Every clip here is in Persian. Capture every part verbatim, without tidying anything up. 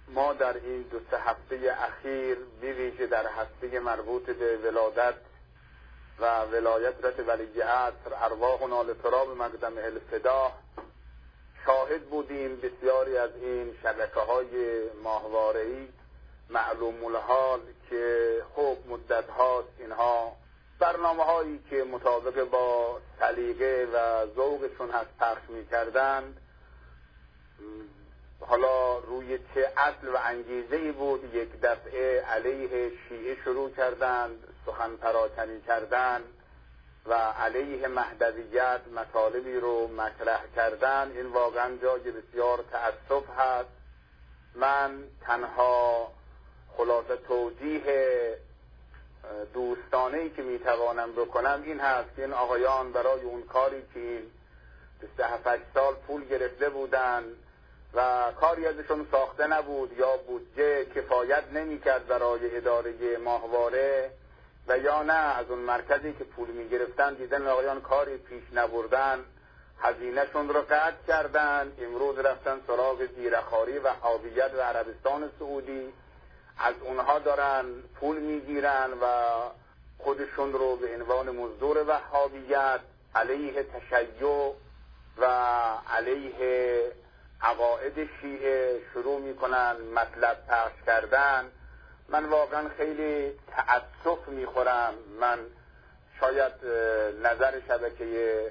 ما در این دو سه هفته اخیر بویژه در هفته مربوط به ولادت و ولایت رت ولی عصر ارواحنا لتراب مقدم الفدا شاهد بودیم. بسیاری از این شبکه‌های ماهواره‌ای معلوم الحال که خب مدت هاست اینها برنامه هایی که مطابق با سلیقه و ذوقشون هست پخش می‌کردند، حالا روی چه اصل و انگیزه‌ای بود یک دفعه علیه شیعه شروع کردند سخن پراکنی کردن و علیه مهدویت مطالبی رو مطرح کردن. این واقعا جای بسیار تأسف هست. من تنها خلاصه توجیه دوستانه‌ای که میتوانم بکنم این هست که این آقایان برای اون کاری که این بیست و هفت سال پول گرفته بودن و کاری ازشون ساخته نبود یا بودجه کفایت نمی‌کرد برای اداره ماهواره و یا نه از اون مرکزی که پول می‌گرفتن دیدن آقایان کاری پیش نبردن، هزینه‌شون رو قطع کردن. امروز رفتن سراغ زیرخواری و وهابیت و عربستان سعودی، از اونها دارن پول میگیرن و خودشون رو به عنوان مزدور وهابیت علیه تشیع و علیه عقاید شیعه شروع میکنن مطلب پخش کردن. من واقعا خیلی تأسف میخورم. من شاید نظر شبکه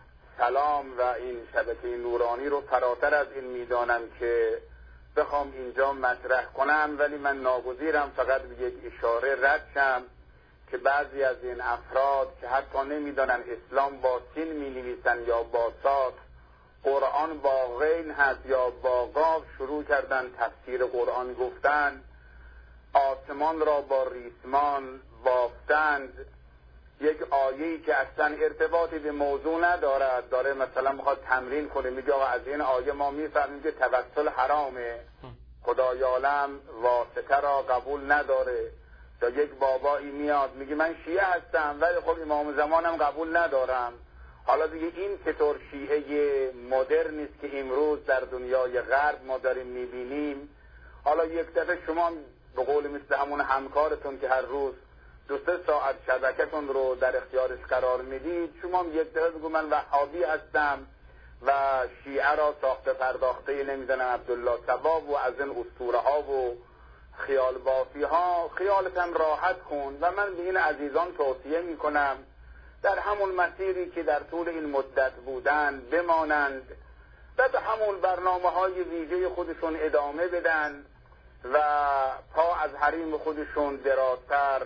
سلام و این شبکه نورانی رو فراتر از این میدانم که بخوام اینجا مطرح کنم، ولی من ناگزیرم فقط به یک اشاره رد شم که بعضی از این افراد که حتی نمیدانن اسلام با سین می نویسن یا با صاد، قرآن با غین هست یا با قاف، شروع کردن تفسیر قرآن گفتن، آسمان را با ریسمان بافتند. یک آیه‌ای که اصلا ارتباطی به موضوع ندارد، داره مثلا میخواد تمرین کنه، میگه آقا از این آیه ما میفهمیم که توسل حرامه، خدای عالم واسطه را قبول نداره. یا یک بابایی میاد میگه من شیعه هستم ولی خب امام زمانم قبول ندارم. حالا دیگه این چطور شیعه مدرن است که امروز در دنیای غرب ما داریم میبینیم؟ حالا یک دفعه شما به قول مثل همون همکارتون که هر روز دو سه ساعت شبکتون رو در اختیارش قرار میدید، شما یک دفعه بگو من وهابی هستم و شیعه را ساخته پرداخته نمیدونم عبدالله ثواب و از این اسطوره ها و خیال بافی ها. خیالتم راحت کن و من به این عزیزان توصیه میکنم در همون مسیری که در طول این مدت بودن بمانند و به همون برنامه های ویژه خودشون ادامه بدن و پا از حریم خودشون درازتر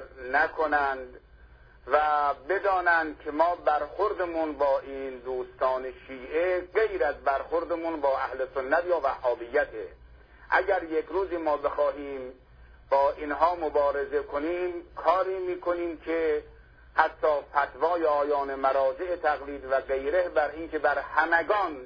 نکنند و بدانند که ما برخوردمون با این دوستان شیعه غیر از برخوردمون با اهل سنت یا وهابیته. اگر یک روزی ما بخواهیم با اینها مبارزه کنیم، کاری میکنیم که حتی فتوای آیان مراجع تقلید و غیره بر این که بر همگان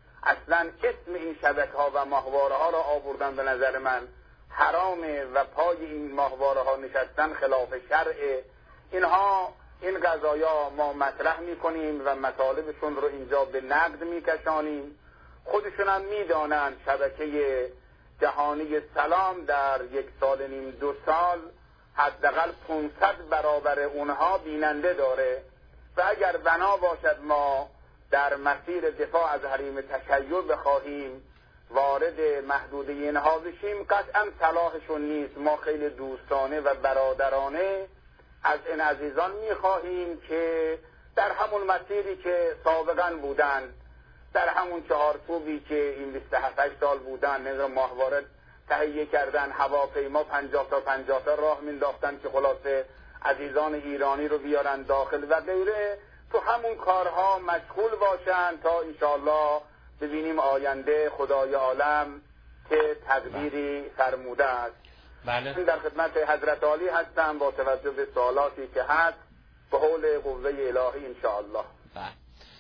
اصلا اسم این شبکه ها و ماهواره ها را آوردن به نظر من حرامه و پای این ماهواره ها نشستن خلاف شرع. اینها این قضایا ما مطرح میکنیم و مطالبشون رو اینجا به نقد میکشانیم. خودشون هم میدانن شبکه جهانی سلام در یک سال نیم دو سال حداقل پانصد برابر اونها بیننده داره و اگر بنا باشد ما در مسیر دفاع از حریم تشیع بخواهیم وارد محدوده اینها بشیم، قطعا صلاحشون نیست. ما خیلی دوستانه و برادرانه از این عزیزان میخواهیم که در همون مسیری که سابقا بودن، در همون چهارچوبی که این بیست و هفت سال بودن، نظر ماهواره تهیه کردن، هواپیما پنجاه تا پنجاه تا راه مینداختن که خلاصه عزیزان ایرانی رو بیارن داخل و غیره، تو همون کارها مشغول باشن تا انشاءالله ببینیم آینده خدای عالم که تقدیری فرموده است. بله. من در خدمت حضرت عالی هستم با توجه به سوالاتی که هست به حول قوه الهی انشاءالله. بله.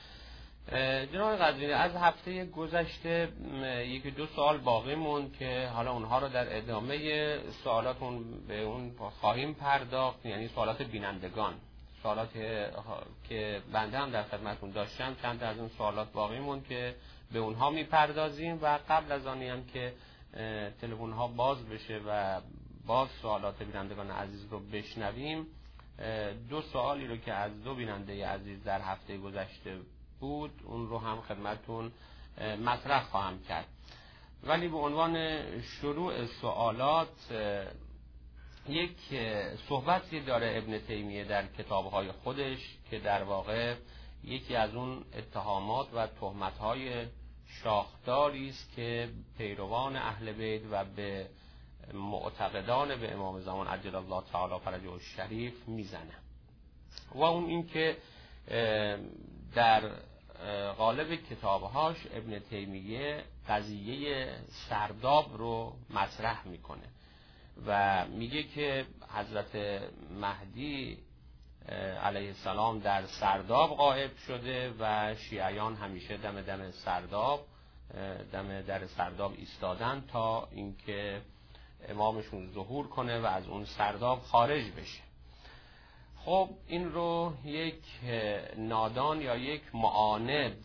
جناب قدری، از هفته گذشته یکی دو سوال باقی موند که حالا اونها رو در ادامه سوالاتون به اون خواهیم پرداخت، یعنی سوالات بینندگان، سوالات که بنده هم در خدمتون داشتم. چند تا از اون سوالات باقی موند که به اونها میپردازیم و قبل از آنی هم که تلفن ها باز بشه و باز سوالات بینندگان عزیز رو بشنویم، دو سوالی رو که از دو بیننده عزیز در هفته گذشته بود اون رو هم خدمتون مطرح خواهم کرد. ولی به عنوان شروع سوالات یک صحبتی داره ابن تیمیه در کتاب‌های خودش که در واقع یکی از اون اتهامات و تهمت‌های شاخداری است که پیروان اهل بیت و به معتقدان به امام زمان عجل الله تعالی فرجه الشریف میزنه، و اون این که در غالب کتابهاش ابن تیمیه قضیه سرداب رو مطرح میکنه و میگه که حضرت مهدی علیه السلام در سرداب غائب شده و شیعیان همیشه دم دم سرداب دم در سرداب ایستادن تا اینکه امامشون ظهور کنه و از اون سرداب خارج بشه. خب این رو یک نادان یا یک معاند،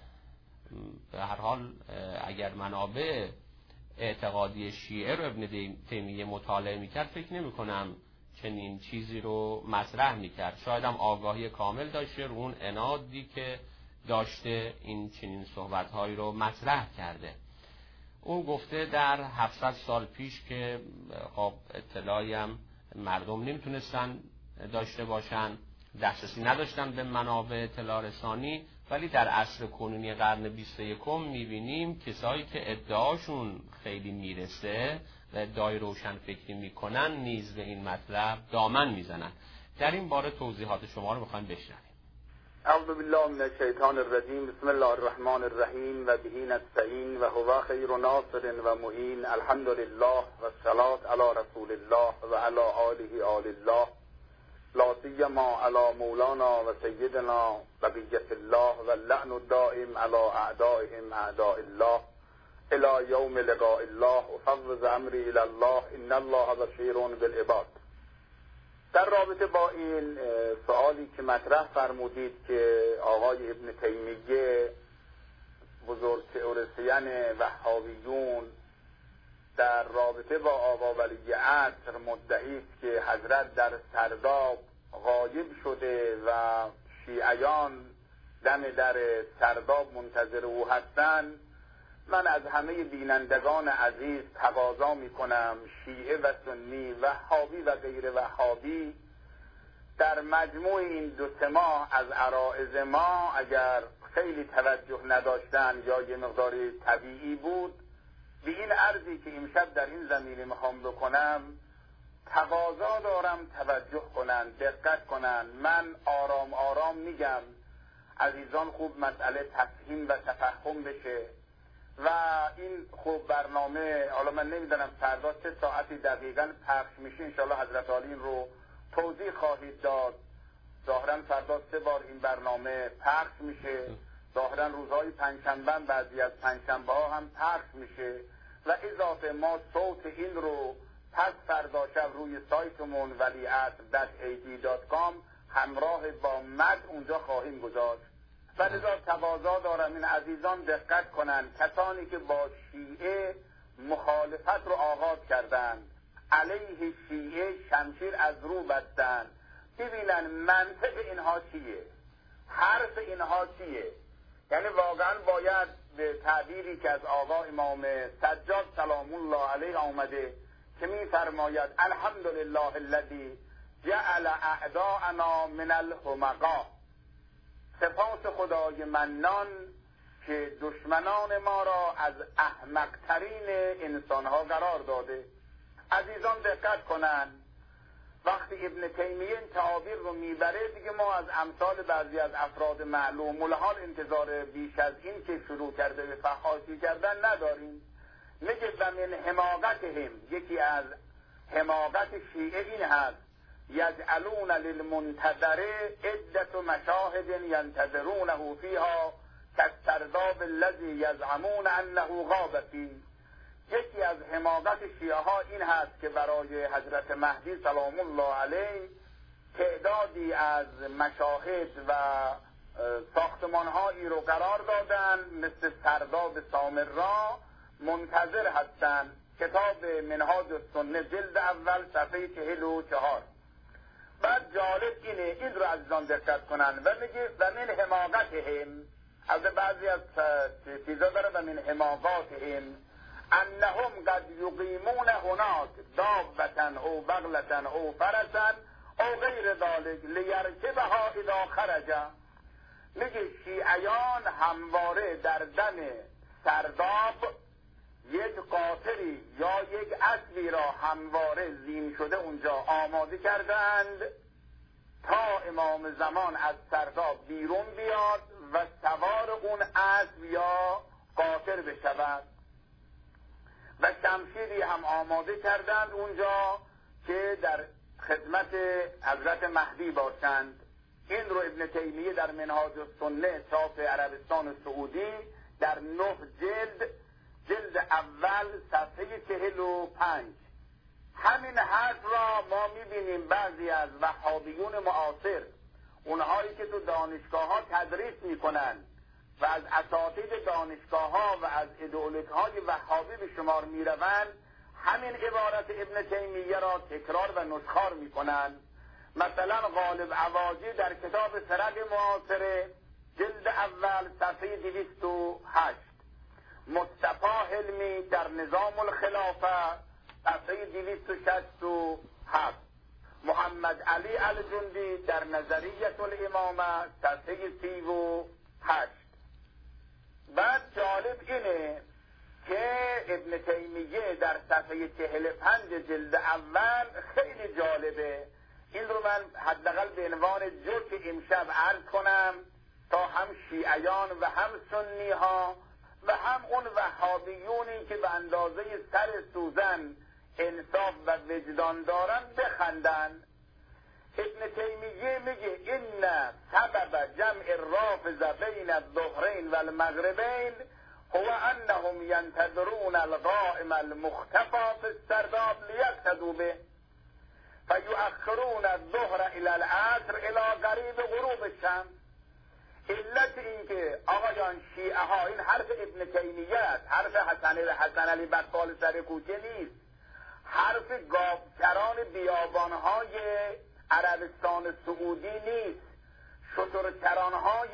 به هر حال اگر منابع اعتقادی شیعه رو ابن تیمیه مطالعه میکرد فکر نمی کنم چنین چیزی رو مطرح میکرد. شاید هم آگاهی کامل داشته رو اون عنادی که داشته این چنین صحبتهایی رو مطرح کرده. اون گفته در هفتصد سال پیش که خب اطلاعی هم مردم نمیتونستن داشته باشن، دسترسی نداشتن به منابع اطلاع رسانی، ولی در عصر کنونی قرن بیست و یکم میبینیم کسایی که ادعاشون خیلی میرسه و ادعای روشن فکری میکنن نیز به این مطلب دامن میزنن. در این باره توضیحات شما رو میخوایم بشنویم. اعوذ بالله من الشیطان الرجیم. بسم الله الرحمن الرحیم و به نستعین و هو خیر ناصر و معین. الحمد لله و الصلاة علی رسول الله و علی آله آل الله، لا سیما علی مولانا و سیدنا بقیة الله و اللعن الدائم علی اعدائهم اعداء الله الى یوم لقاء الله. افوض امری الی الله ان الله بصیر بالعباد. در رابطه با این سوالی که مطرح فرمودید که آقای ابن تیمیه بزرگ تئوریسین وهابیون در رابطه با آقا ولی عصر مدعی است که حضرت در سرداب غایب شده و شیعیان دم در سرداب منتظر او هستند، من از همه بینندگان عزیز تقاضا می کنم شیعه و سنی، وهابی و غیر وهابی، در مجموع این دو سه ماه از عرائض ما اگر خیلی توجه نداشتن یا یه مقداری طبیعی بود، به این عرضی که امشب در این زمینه میخوام بکنم تقاضا دارم توجه کنن، دقت کنن. من آرام آرام میگم عزیزان خوب مسئله تفهیم و تفهم بشه و این خوب برنامه، حالا من نمیدونم فردا چه ساعتی دقیقاً پخش میشه، انشاءالله حضرت عالی رو توضیح خواهید داد. ظاهراً فردا سه بار این برنامه پخش میشه، ظاهراً روزهای پنجشنبه بعضی از پنجشنبه ها هم پخش میشه و اضافه ما صوت این رو پس فردا شب روی سایتمون ولیعصر دات ای دی دات کام همراه با مد اونجا خواهیم گذاشت. و لذا تقاضا دارم این عزیزان دقت کنن، کسانی که با شیعه مخالفت رو آغاز کردن، علیه شیعه شمشیر از رو بستن، ببینن منطق اینها چیه، حرف اینها چیه. یعنی واقعا باید به تعبیری که از آقا امام سجاد سلام الله علیه آمده که می فرماید الحمدلله الذی جعل اعداءنا من الحمقا، سپاس خدای منان که دشمنان ما را از احمقترین انسانها قرار داده. عزیزان دقت کنن، وقتی ابن تیمیه این تعابیر رو میبره دیگه ما از امثال بعضی از افراد معلوم الحال انتظار بیش از این که شروع کرده به فحاشی کردن نداریم. میگه و من حماقتهم، یکی از حماقت شیعه این هست یجعلون للمنتظر عدة مشاهد ینتظرونه فیها کالسرداب الذی یزعمون انه غاب فیه. یکی از حماقت شیعه ها این هست که برای حضرت مهدی سلام الله علیه تعدادی از مشاهد و ساختمان هایی رو قرار دادن مثل سرداب سامرا منتظر هستند. کتاب منهاج السنه جلد اول صفحه چهل و چهار. بعد جالب اینه، این رو عزیزان دقت کنن و میگه و من حماقتهم، از بعضی از چیزا داره و من حماقاتهم انهم قد یقیمون هناک دابة او بغلة او فرسا او غیر ذلك لیرکبها اذا خرج. میگه شیعیان همواره در دم سرداب یک قاطری یا یک اسبی را همواره زین شده اونجا آماده کردند تا امام زمان از سرداب بیرون بیاد و سوار اون اسب یا قاطر بشود. و شمشیری هم آماده کردند اونجا که در خدمت حضرت مهدی باشند. این رو ابن تیمیه در منهاج السنه چاپ عربستان سعودی در نه جلد جلد اول صفحه چهل و پنج. همین حرف را ما میبینیم بعضی از وهابیون معاصر، اونهایی که تو دانشگاه ها تدریس میکنن و از اساتید دانشگاه ها و از ایدئولوژی های وهابی به شمار میروند، همین عبارت ابن تیمیه را تکرار و نسخار میکنن. مثلا غالب عواجی در کتاب فرق معاصره جلد اول صفحه دویست و هشت، مصطفی حلمی در نظام الخلافه صفحه دویست و شصت و هفت، محمد علی الجندی در نظریه الامامه صفحه سی و هشت. بعد جالب اینه که ابن تیمیه در صفحه چهل و پنج جلد اول خیلی جالبه. این رو من حداقل به عنوان جوک امشب عرض کنم تا هم شیعیان و هم سنی ها و هم اون وهابیونی که به اندازه سر سوزن انصاف و وجدان دارن بخندن. ابن تیمیه میگه این سبب جمع الرافضه بین الظهرین و المغربین هو انهم ينتظرون القائم المختفى في السرداب ليقتدوا به فيؤخرون الظهر الى العصر الى قریب غروب الشمس. علت این که آقایان شیعه ها، این حرف ابن تیمیه است، حرف حسن حسن علی بقال سر کوچه نیست، حرف گاوچران بیابانهای عربستان سعودی نیست، شترچرانهای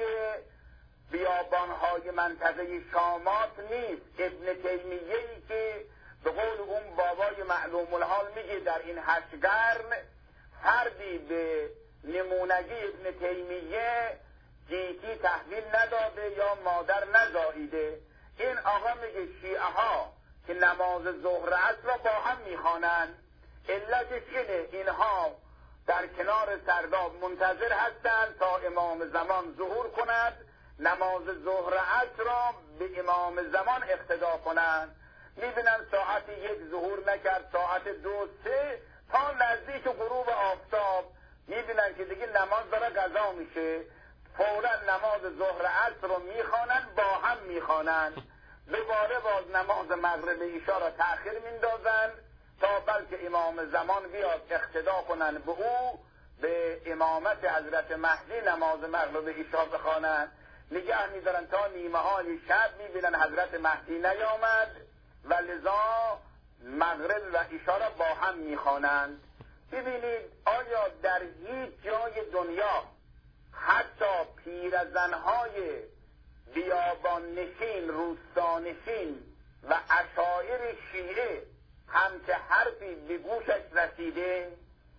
بیابانهای منطقه شامات نیست. ابن تیمیه‌ای که به قول اون بابای معلوم الحال میگه در این هشت قرن فردی به نمونگی ابن تیمیه جیتی تحویل نداده یا مادر نزاییده. این آقا میگه شیعه ها که نماز ظهر عصر را با هم میخوانند، علتش اینه اینها در کنار سرداب منتظر هستند تا امام زمان ظهور کند، نماز ظهر عصر را به امام زمان اقتدا کنند. میبینن ساعت یک ظهور نکرد، ساعت دو سه تا نزدیک غروب آفتاب میبینن که دیگه نماز داره قضا میشه، فورا نماز ظهر عصر رو میخوانن، با هم میخوانن، دوباره باز نماز مغرب عشا را تأخیر میندازن تا بلکه امام زمان بیاد اقتدا کنن به او، به امامت حضرت مهدی نماز مغرب عشا بخوانن، نگه میدارن تا نیمه های شب میبینن حضرت مهدی نیامد و لذا مغرب و عشا را با هم میخوانند. ببینید آیا در هیچ جای دنیا حتی پیرزنهای بیابان نشین، روستانشین و اشاعر شیعه هم که حرفی به گوشش رسیده؟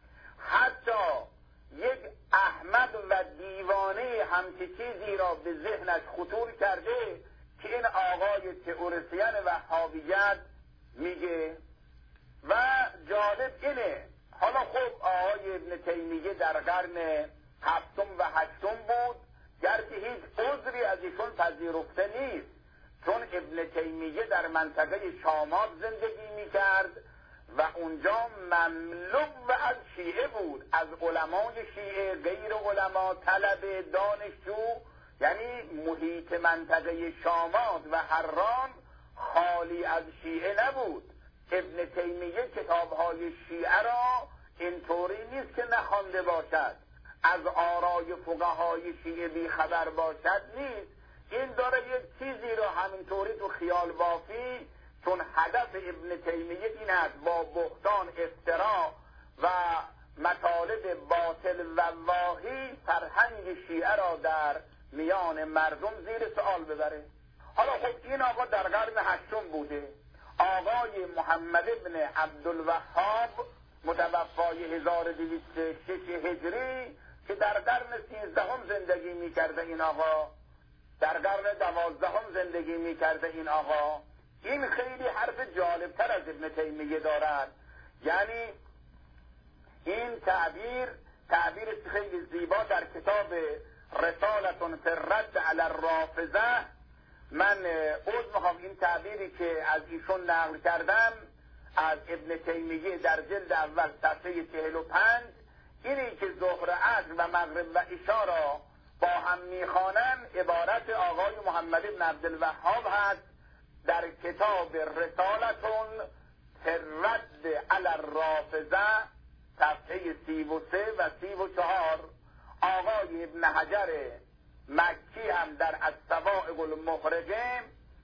حتی یک احمد و دیوانه هم که چیزی را به ذهنش خطور کرده که این آقای تئوریسین وهابیت میگه. و جالب اینه، حالا خب آقای ابن تیمیه در قرن هفتم و هشتم بود، گرچه هیچ عذری از ایشون پذیرفته نیست، چون ابن تیمیه در منطقه شامات زندگی میکرد و اونجا مملو و از شیعه بود، از علمای شیعه، غیر علما، طلبه، دانشجو، یعنی محیط منطقه شامات و حران خالی از شیعه نبود. ابن تیمیه کتابهای شیعه را اینطوری نیست که نخوانده باشد، از آرای فقهای شیعه بی خبر باشد نیست، این داره یک چیزی رو همینطوری تو خیال بافی چون هدف ابن تیمیه این است با بهتان، افترا و مطالب باطل و واهی فرهنگ شیعه را در میان مردم زیر سوال ببره. حالا خب این آقا در قرن هشتم بوده، آقای محمد ابن عبدالوهاب متوفای هزار و دویست و شش هجری که در قرن سیزدهم زندگی میکرده این آقا، در قرن دوازدهم زندگی میکرده این آقا. این خیلی حرف جالبتر از ابن تیمیه دارد، یعنی این تعبیر تعبیر خیلی زیبا در کتاب رسالتون فی الرد علی الرافضه، من عذر میخوام این تعبیری که از ایشون نقل کردم از ابن تیمیه در جلد اول صفحه چهل و پنج، اینی که ظهر، عصر و مغرب و عشا را با هم میخوانن عبارت آقای محمد بن عبدالوهاب هست در کتاب رسالتون فی الرد علی الرافضه صفحه سی و سه و سی و چهار. آقای ابن حجر مکی هم در الصواعق المخرجه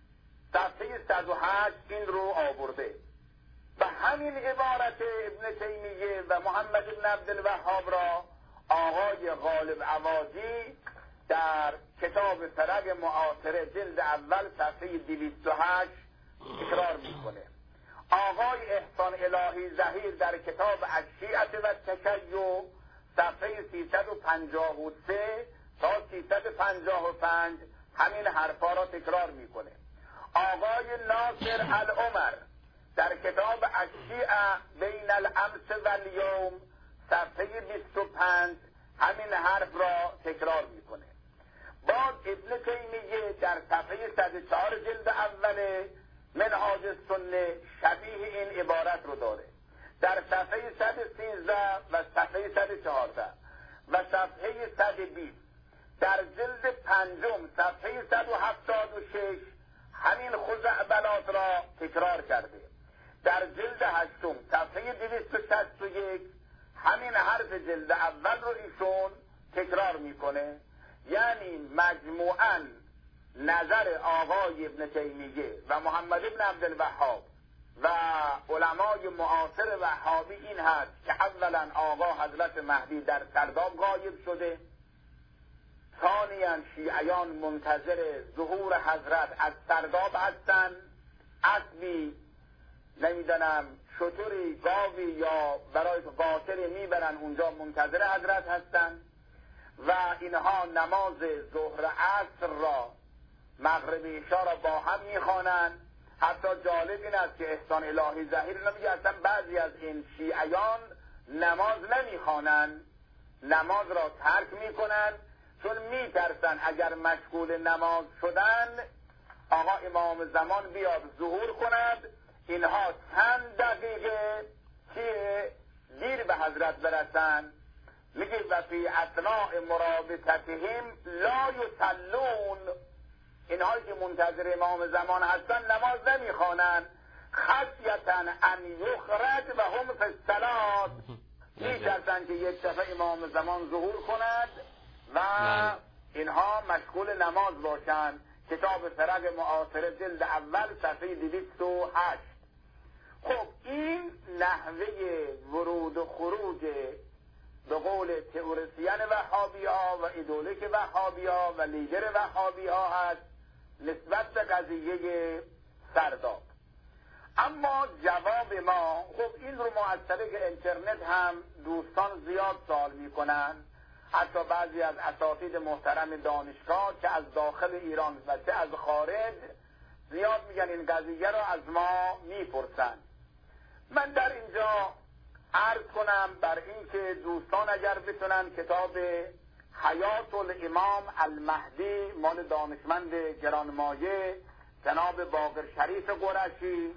صفحه صد و هشت این رو آورده. و همین عبارت ابن تیمیه و محمد بن عبدالوهاب را آقای غالب عوازی در کتاب فرق معاصره جلد اول صفحه دویست و هشت تکرار میکنه. آقای احسان الهی ظهیر در کتاب الشیعة و تشیع صفحه سیصد و پنجاه و سه تا سیصد و پنجاه و پنج همین حرفا را تکرار میکنه. آقای ناصر العمر در کتاب الشیعة بین الامس و الیوم صفحه بیست و پنج همین حرف را تکرار میکنه. باز ابن تیمیه در صفحه صد و چهار جلد اول منهاج السنه شبیه این عبارت رو داره. در صفحه صد و سیزده و صفحه صد و چهارده و صفحه صد و بیست در جلد پنجم صفحه صد و هفتاد و شش همین خزعبلات را تکرار کرده. در جلد هشتم صفحه دویست و شصت و یک همین حرف جلد اول رو ایشون تکرار میکنه. یعنی مجموعاً نظر آقای ابن تیمیه و محمد ابن عبدالوهاب و علمای معاصر وهابی این هست که اولا آقا حضرت مهدی در سرداب غایب شده، ثانیاً شیعیان منتظر ظهور حضرت از سرداب هستند، اسبی نمیدانم شتری گاوی یا برای قاطری میبرن اونجا منتظر حضرت هستند و اینها نماز ظهر عصر را مغرب عشا را با هم میخوانند. حتی جالب این است که احسان الهی ظهیر نمیگه اصلا بعضی از این شیعیان نماز نمیخوانند، نماز را ترک میکنند چون میترسن اگر مشغول نماز شدن آقا امام زمان بیاد ظهور کند، اینها چند دقیقه که دیر به حضرت برسن. میگه و فی اثناء مرابطتهم لا یصلون، اینهایی که منتظر امام زمان هستن نماز نمیخوانن، خشیتا ان یخرج و هم فی الصلاة، میترسن که یک دفعه امام زمان ظهور کند و اینها مشغول نماز باشند. کتاب فرق معاصره جلد اول صفحه دویست و هشت. خب این نحوه ورود و خروج به قول تئوریسین وهابی ها و ایدولوژی وهابی ها و لیدر وهابی ها هست نسبت به قضیه سرداب. اما جواب ما، خب این رو ما از طریق اینترنت هم دوستان زیاد سوال میکنن، حتی بعضی از اساتید محترم دانشگاه که از داخل ایران و چه از خارج زیاد میگن این قضیه رو از ما میپرسن. من در اینجا عرض کنم بر این که دوستان اگر بتونن کتاب حیات الامام المهدی مال دانشمند گرانمایه جناب باقر شریف قرشی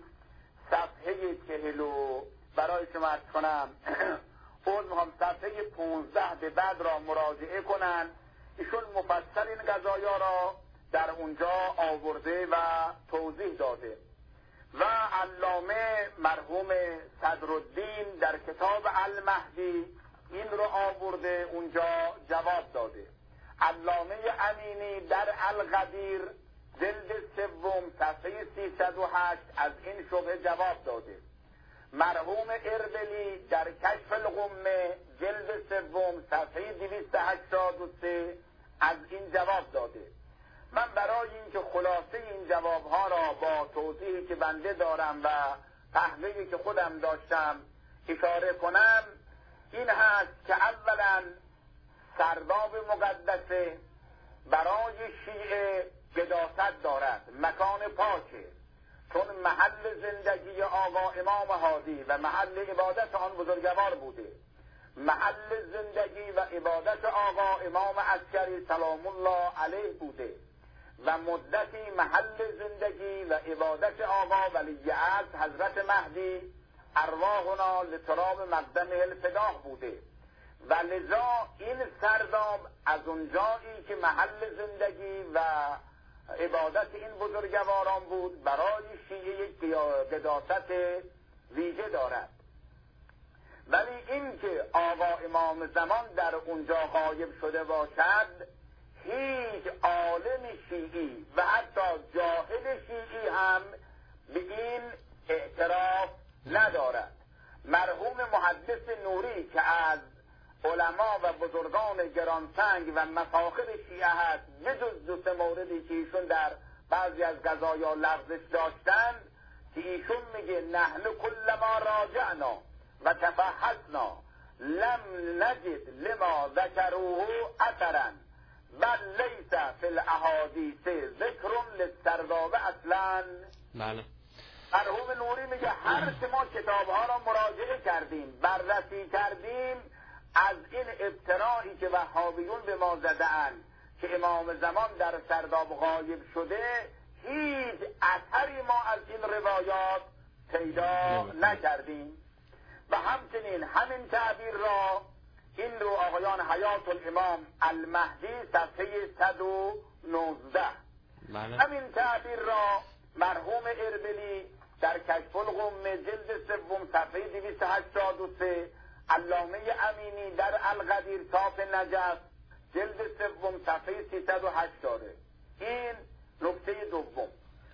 صفحه چهلو برای شما عرض کنم خود میخوام صفحه پونزده به بعد را مراجعه کنن. ایشون مفصل این قضایا را در اونجا آورده و توضیح داده و علامه مرحوم صدرالدین در کتاب المهدی این رو آورده اونجا جواب داده. علامه امینی در القدیر جلد سوم صفحه سیصد و هشت از این شبهه جواب داده. مرحوم اربلی در کشف الغمه جلد سوم صفحه دویست و هشتاد و سه از این جواب داده. من برای اینکه خلاصه این جوابها را با توضیحی که بنده دارم و تحقیقی که خودم داشتم اشاره کنم، این هست که اولا سرداب مقدسه برای شیعه قداست دارد، مکان پاکه، چون محل زندگی آقا امام هادی و محل عبادت آن بزرگوار بوده، محل زندگی و عبادت آقا امام عسکری سلام الله علیه بوده و مدتی محل زندگی و عبادت آقا ولیعهد حضرت مهدی ارواحنا لتراب مقدم الفداء بوده و لذا این سرداب از اونجایی که محل زندگی و عبادت این بزرگواران بود برای شیعه قداست ویژه دارد. ولی این که آقا امام زمان در اونجا غایب شده باشد، هیچ عالم شیعی و حتی جاهل شیعی هم به این اعتراف ندارد. مرحوم محدث نوری که از علما و بزرگان گرانسنگ و مفاخر شیعه هست، بجز دو سه موردی که ایشون در بعضی از قضایا لغزش داشتن، که ایشون میگه نحن کل ما راجعنا و تفحصنا لم نجد لما ذکروه اثرا بل لیس فی الاحادیث ذکر للسرداب اصلا. بله. مرحوم نوری میگه هر که ما کتابها را مراجعه کردیم، بررسی کردیم، از این ابترایی که وهابیون به ما زده‌اند که امام زمان در سرداب غایب شده، هیچ اثری ما از این روایات پیدا نکردیم. و همچنین همین تعبیر را این رو آقایان حیات الامام المهدی صفحه صد و نوزده همین تعبیر را مرحوم اربلی در کشف الغمه جلد سوم صفحه دویست و هشتاد و سه، علامه امینی در القدیر تاف نجف جلد سوم صفحه سیصد و هشت داره. این نکته دوم.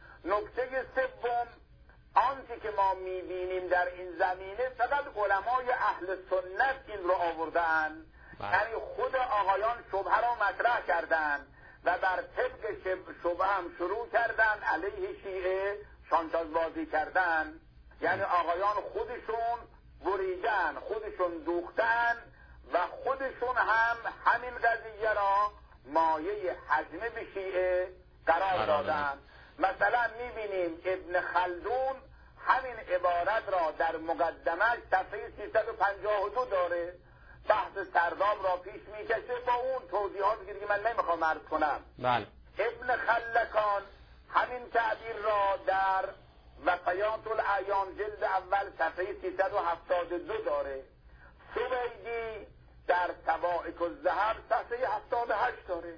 نکته سوم، آنچه که ما میبینیم در این زمینه فقط علمای اهل سنت این رو آوردن، یعنی خود آقایان شبهه را مطرح کردن و بر طبق شبهه هم شروع کردن علیه شیعه شانتاج بازی کردن. یعنی آقایان خودشون بریدن، خودشون دوختن و خودشون هم همین قضیه را مایه هجمه به شیعه قرار دادن. مثلا میبینیم ابن خلدون همین عبارت را در مقدمه صفحه سیصد و پنجاه و دو داره، بحث سرداب را پیش میکشه با اون توضیحاتی که دیگه من نمیخوام عرض کنم. بله. ابن خلکان همین تعبیر را در وفیات الاعیان جلد اول صفحه سیصد و هفتاد و دو داره. سویدی در سواعق الذهب صفحه هفتاد و هشت داره.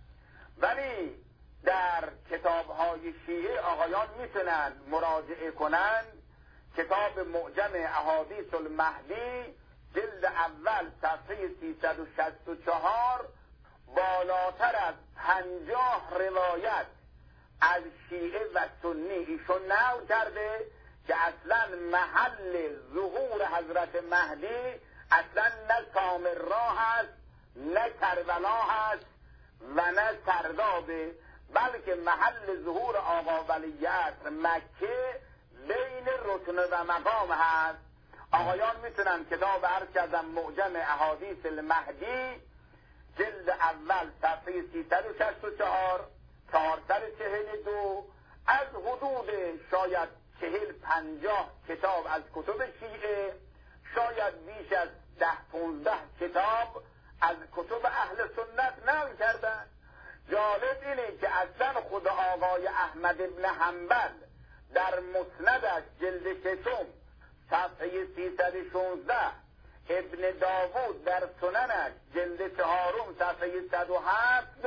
ولی در کتاب‌های شیعه آقایان میتونن مراجعه کنن کتاب معجم احادیث المهدی جلد اول صفحه سیصد و شصت و چهار بالاتر از پنجاه روایت از شیعه و سنی ایشون نقل کرده که اصلا محل ظهور حضرت مهدی اصلا نه سامرا هست، نه کربلا هست و نه سردابه، بلکه محل ظهور آقا ولیعصر مکه بین رکن و مقام هست. آقایان میتونن کتاب عرض کردم معجم احادیث المهدی جلد اول صفحه سیصد و شصت و چهار چهارصد و چهل و دو از حدود شاید چهل پنجاه کتاب از کتب شیعه، شاید بیش از ده پونزده کتاب از کتب اهل سنت نقل کردن. جالب اینه که اصلا خود آقای احمد ابن حنبل در مسندش جلد ششم صفحه سیصد و شانزده، ابن داوود در سننش جلد چهارم صفحه صد و هفت،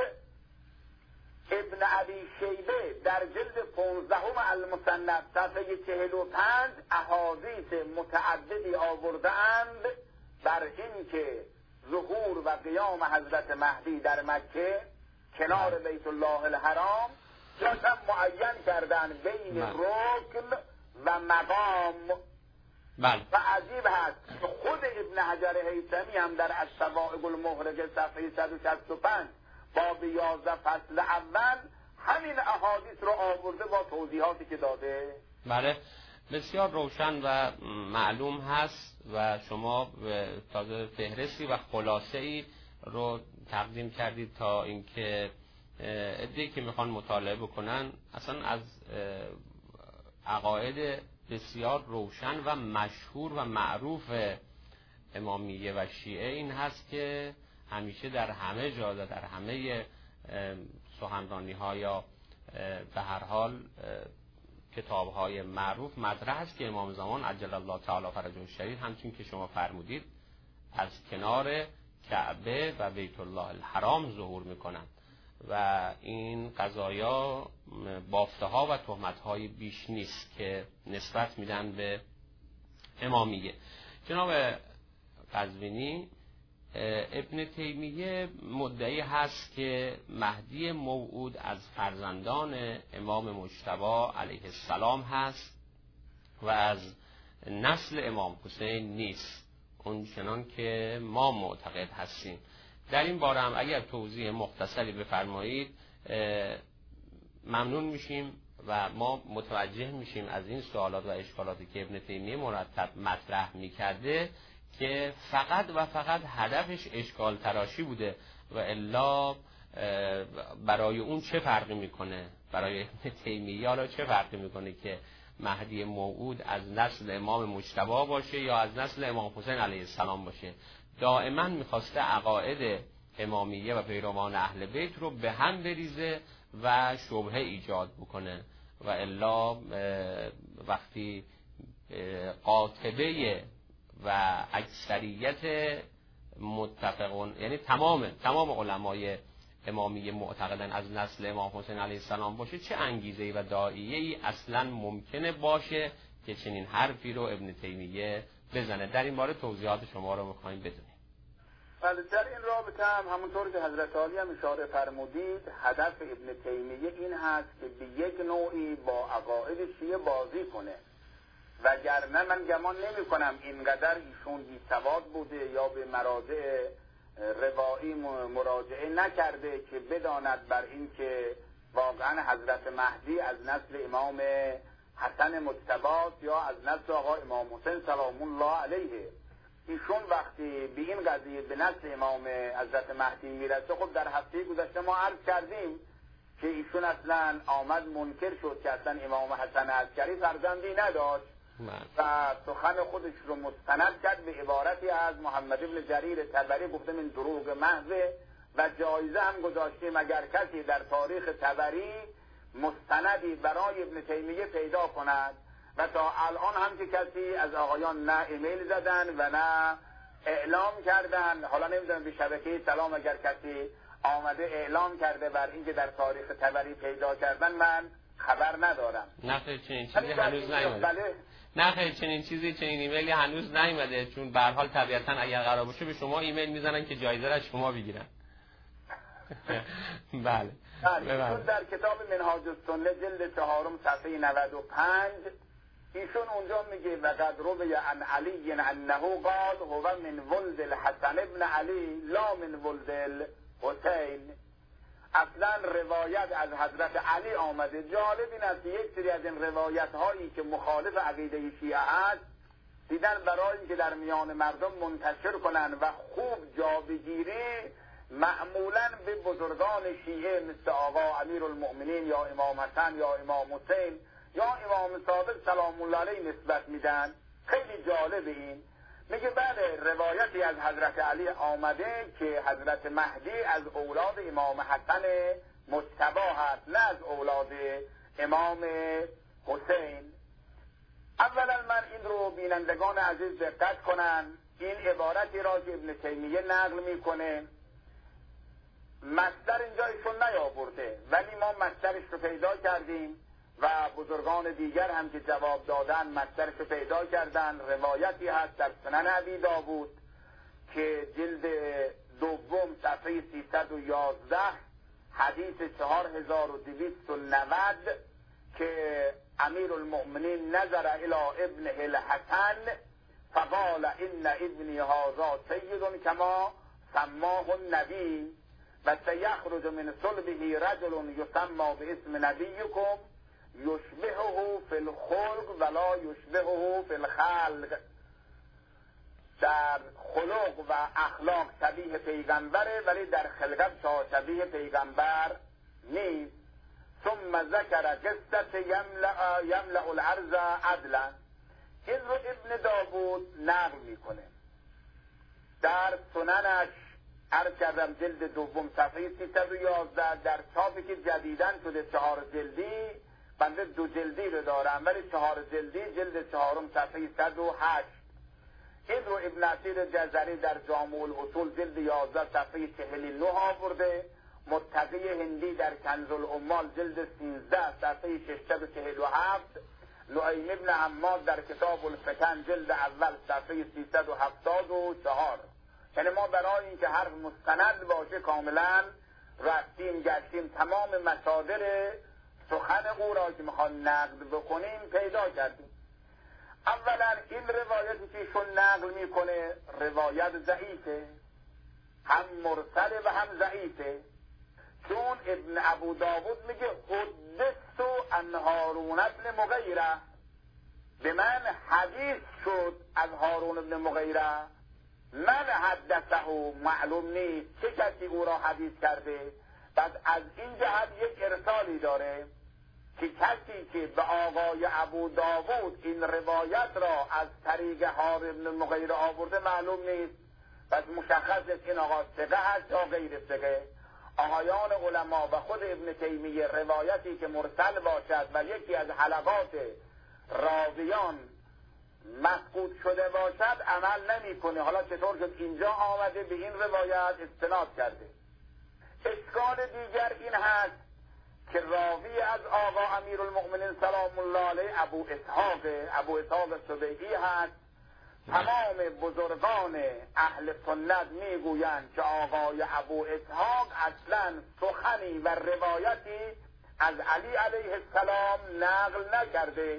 ابن ابی شیبه در جلد پانزدهم المصنف صفحه چهل و پنج احادیث متعددی آورده‌اند بر این که ظهور و قیام حضرت مهدی در مکه کنار بیت الله الحرام هم معین کردن بین رکن و مقام. بله. و عجیب هست خود ابن حجر هیثمی هم در الصواعق المحرقه صفحه صد و شصت و پنج باب یازده فصل اول همین احادیث رو آورده با توضیحاتی که داده. بله، بسیار روشن و معلوم هست و شما تازه فهرستی و خلاصه‌ای رو تقدیم کردید تا اینکه عده‌ای که میخوان مطالعه بکنن اصلا از عقاید بسیار روشن و مشهور و معروف امامیه و شیعه این هست که همیشه در همه جا در همه سخنرانی ها یا به هر حال کتاب های معروف مطرح است که امام زمان عجل الله تعالی فرجه الشریف همچون که شما فرمودید از کنار کعبه و بیت الله الحرام ظهور میکنند و این قضایا بافته ها و تهمت های بیش نیست که نسبت میدن به امامیه. جناب قزوینی، ابن تیمیه مدعی هست که مهدی موعود از فرزندان امام مجتبی علیه السلام هست و از نسل امام حسین نیست اون چنان که ما معتقد هستیم. در این باره هم اگر توضیح مختصری بفرمایید ممنون میشیم و ما متوجه میشیم از این سوالات و اشکالاتی که ابن تیمیه مرتب مطرح میکرده که فقط و فقط هدفش اشکال تراشی بوده و الا برای اون چه فرقی میکنه، برای ابن تیمیه حالا چه فرقی میکنه که مهدی موعود از نسل امام مجتبی باشه یا از نسل امام حسین علیه السلام باشه. دائما میخواسته عقاید امامیه و پیروان اهل بیت رو به هم بریزه و شبهه ایجاد بکنه و الا وقتی قاطبه و اکثریت متفقون یعنی تمام تمام علمای امامیه معتقدن از نسل امام حسین علیه السلام باشه، چه انگیزه‌ای و داعیه‌ای اصلا ممکنه باشه که چنین حرفی رو ابن تیمیه بزنه؟ در این باره توضیحات شما رو می‌خوایم بدونیم. بله، در این رابطه هم همونطور که حضرت عالی هم اشاره فرمودید هدف ابن تیمیه این هست که به یک نوعی با عقاید شیعه بازی کنه، وگرنه من گمان نمی کنم اینقدر ایشون بی سواد بوده یا به مراجع روایی مراجعه نکرده که بداند بر این که واقعا حضرت مهدی از نسل امام حسن مجتبی یا از نسل آقا امام حسین سلام الله علیه. ایشون وقتی به این قضیه به نسل امام حضرت مهدی میرسه، خب در هفته گذشته ما عرض کردیم که ایشون اصلا آمد منکر شد که اصلا امام حسن عسکری فرزندی نداشت و سخن خودش رو مستند کرد به عبارتی از محمد ابن جریر طبری، گفته من دروغ محضه و جایزه هم گذاشتیم اگر کسی در تاریخ طبری مستندی برای ابن تیمیه پیدا کند و تا الان هم که کسی از آقایان نه ایمیل زدن و نه اعلام کردن. حالا نمیدونم به شبکه سلام اگر کسی آمده اعلام کرده بر اینکه در تاریخ طبری پیدا کردن من خبر ندارم. نه خیلی چنین چیزی هنوز نیومده. نه خیلی چنین چیزی چنین ایمیلی هنوز نیومده، چون به هر حال طبیعتا اگر قرار باشه به شما ایمیل میزنن که جایزه را شما بگیرن. بله. ایشون در کتاب منهاج السنه جلد چهارم صفحه نود و پنج ایشون اونجا میگه و قد روی عن علی انه قال هو من ولد الحسن ابن علی لا من ولد الحسین. اصلا روایت از حضرت علی آمده. جالب این است یک سری از این روایت هایی که مخالف عقیده شیعه است دیدن برای اینکه در میان مردم منتشر کنن و خوب جا بگیره معمولا به بزرگان شیعه مثل آقا امیرالمؤمنین یا امام حسن یا امام حسین یا امام صادق سلام الله علیه نسبت میدن. خیلی جالب این. میگه بله روایتی از حضرت علی آمده که حضرت مهدی از اولاد امام حسن مجتبی هست نه از اولاد امام حسین. اولا من این رو بینندگان عزیز دقت کنن، این عبارتی را که ابن تیمیه نقل میکنه مصدر اینجا ایشون نیاورده، ولی ما مصدرش رو پیدا کردیم و بزرگان دیگر هم که جواب دادن مصدرش رو پیدا کردن. روایتی هست در سنن ابی داوود که جلد دوم صفحه سیصد و یازده حدیث چهار هزار و دویست و نود که امیر المؤمنین نظر الى ابنه الحسن فقال ان ابنی هذا سید کما سماه النبی و سیخرج من صلبه رجل یسمى باسم نبیکم یشبهه فی الخلق ولا یشبهه فی الخلق. در خلق و اخلاق شبیه پیغمبره ولی در خلقت شبیه پیغمبر نیست. ثم ذکر قصه یملأ یملأ الارض عدلا. این رو ابن داوود نقل میکنه در سننش، عرض کردم جلد دوم صفحه سیصد و یازده. در چاپی که جدیدن شده چهار جلدی، بنده دو جلدی رو دارم ولی چهار جلدی، جلد چهارم صفحه صد و هشت. این رو ابن اسیر جزری در جامع الاصول جلد یازده صفحه چهل و نه آورده. متقی هندی در کنز العمال جلد سیزده صفحه ششصد و چهل و هفت. نعیم ابن حماد در کتاب الفتن جلد اول صفحه سیصد و هفتاد و چهار. یعنی ما برای اینکه هر مستند باشه کاملا رفتیم گشتیم تمام مصادر سخن او را که میخوان نقد بکنیم پیدا کردیم. اولا این روایتی که ایشون نقل میکنه روایت ضعیفه، هم مرسل و هم ضعیفه. چون ابن ابو داود میگه حدثت عن هارون ابن مغیره، به من حدیث شد از هارون ابن مغیره. من حدثه معلوم نیست چه کسی او را حدیث کرده. پس از این جهت یک ارسالی داره که کسی که به آقای ابو داود این روایت را از طریق هارون ابن مغیره آورده معلوم نیست. پس مشخص است این آقا ثقه هست یا غیر ثقه. آقایان علما و خود ابن تیمیه روایتی که مرسل باشد و یکی از حلقات راویان مفقود شده باشد عمل نمی کنه. حالا چطور شد اینجا آمده به این روایت استناد کرده؟ اشکال دیگر این هست که راوی از آقا امیر المؤمنین سلام الله علیه ابو اسحاق ابو اسحاق سبیعی هست. تمام بزرگان اهل سنت میگویند که آقای ابو اسحاق اصلا سخنی و روایتی از علی علیه السلام نقل نکرده.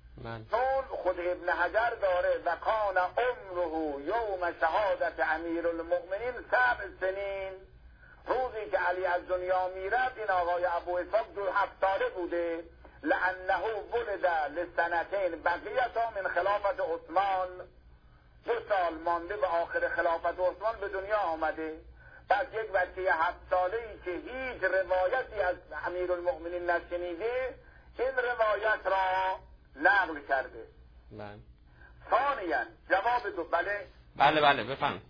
چون خود ابن حجر داره و کان عمره یوم شهادت امیر المؤمنین سبع سنین، روزی که علی از دنیا میرد این آقای ابو اسحاق دو هفت ساله بوده. لانه ولد لسنتین بقیتا من خلافت عثمان، دو سال مانده به آخر خلافت عثمان به دنیا آمده. پس یک بچه هفت ساله‌ای که هیچ روایتی از امیر المؤمنین نشنیده این روایت را نقل کرده. بله. ثانیاً جواب دو بله بله بله بفهم.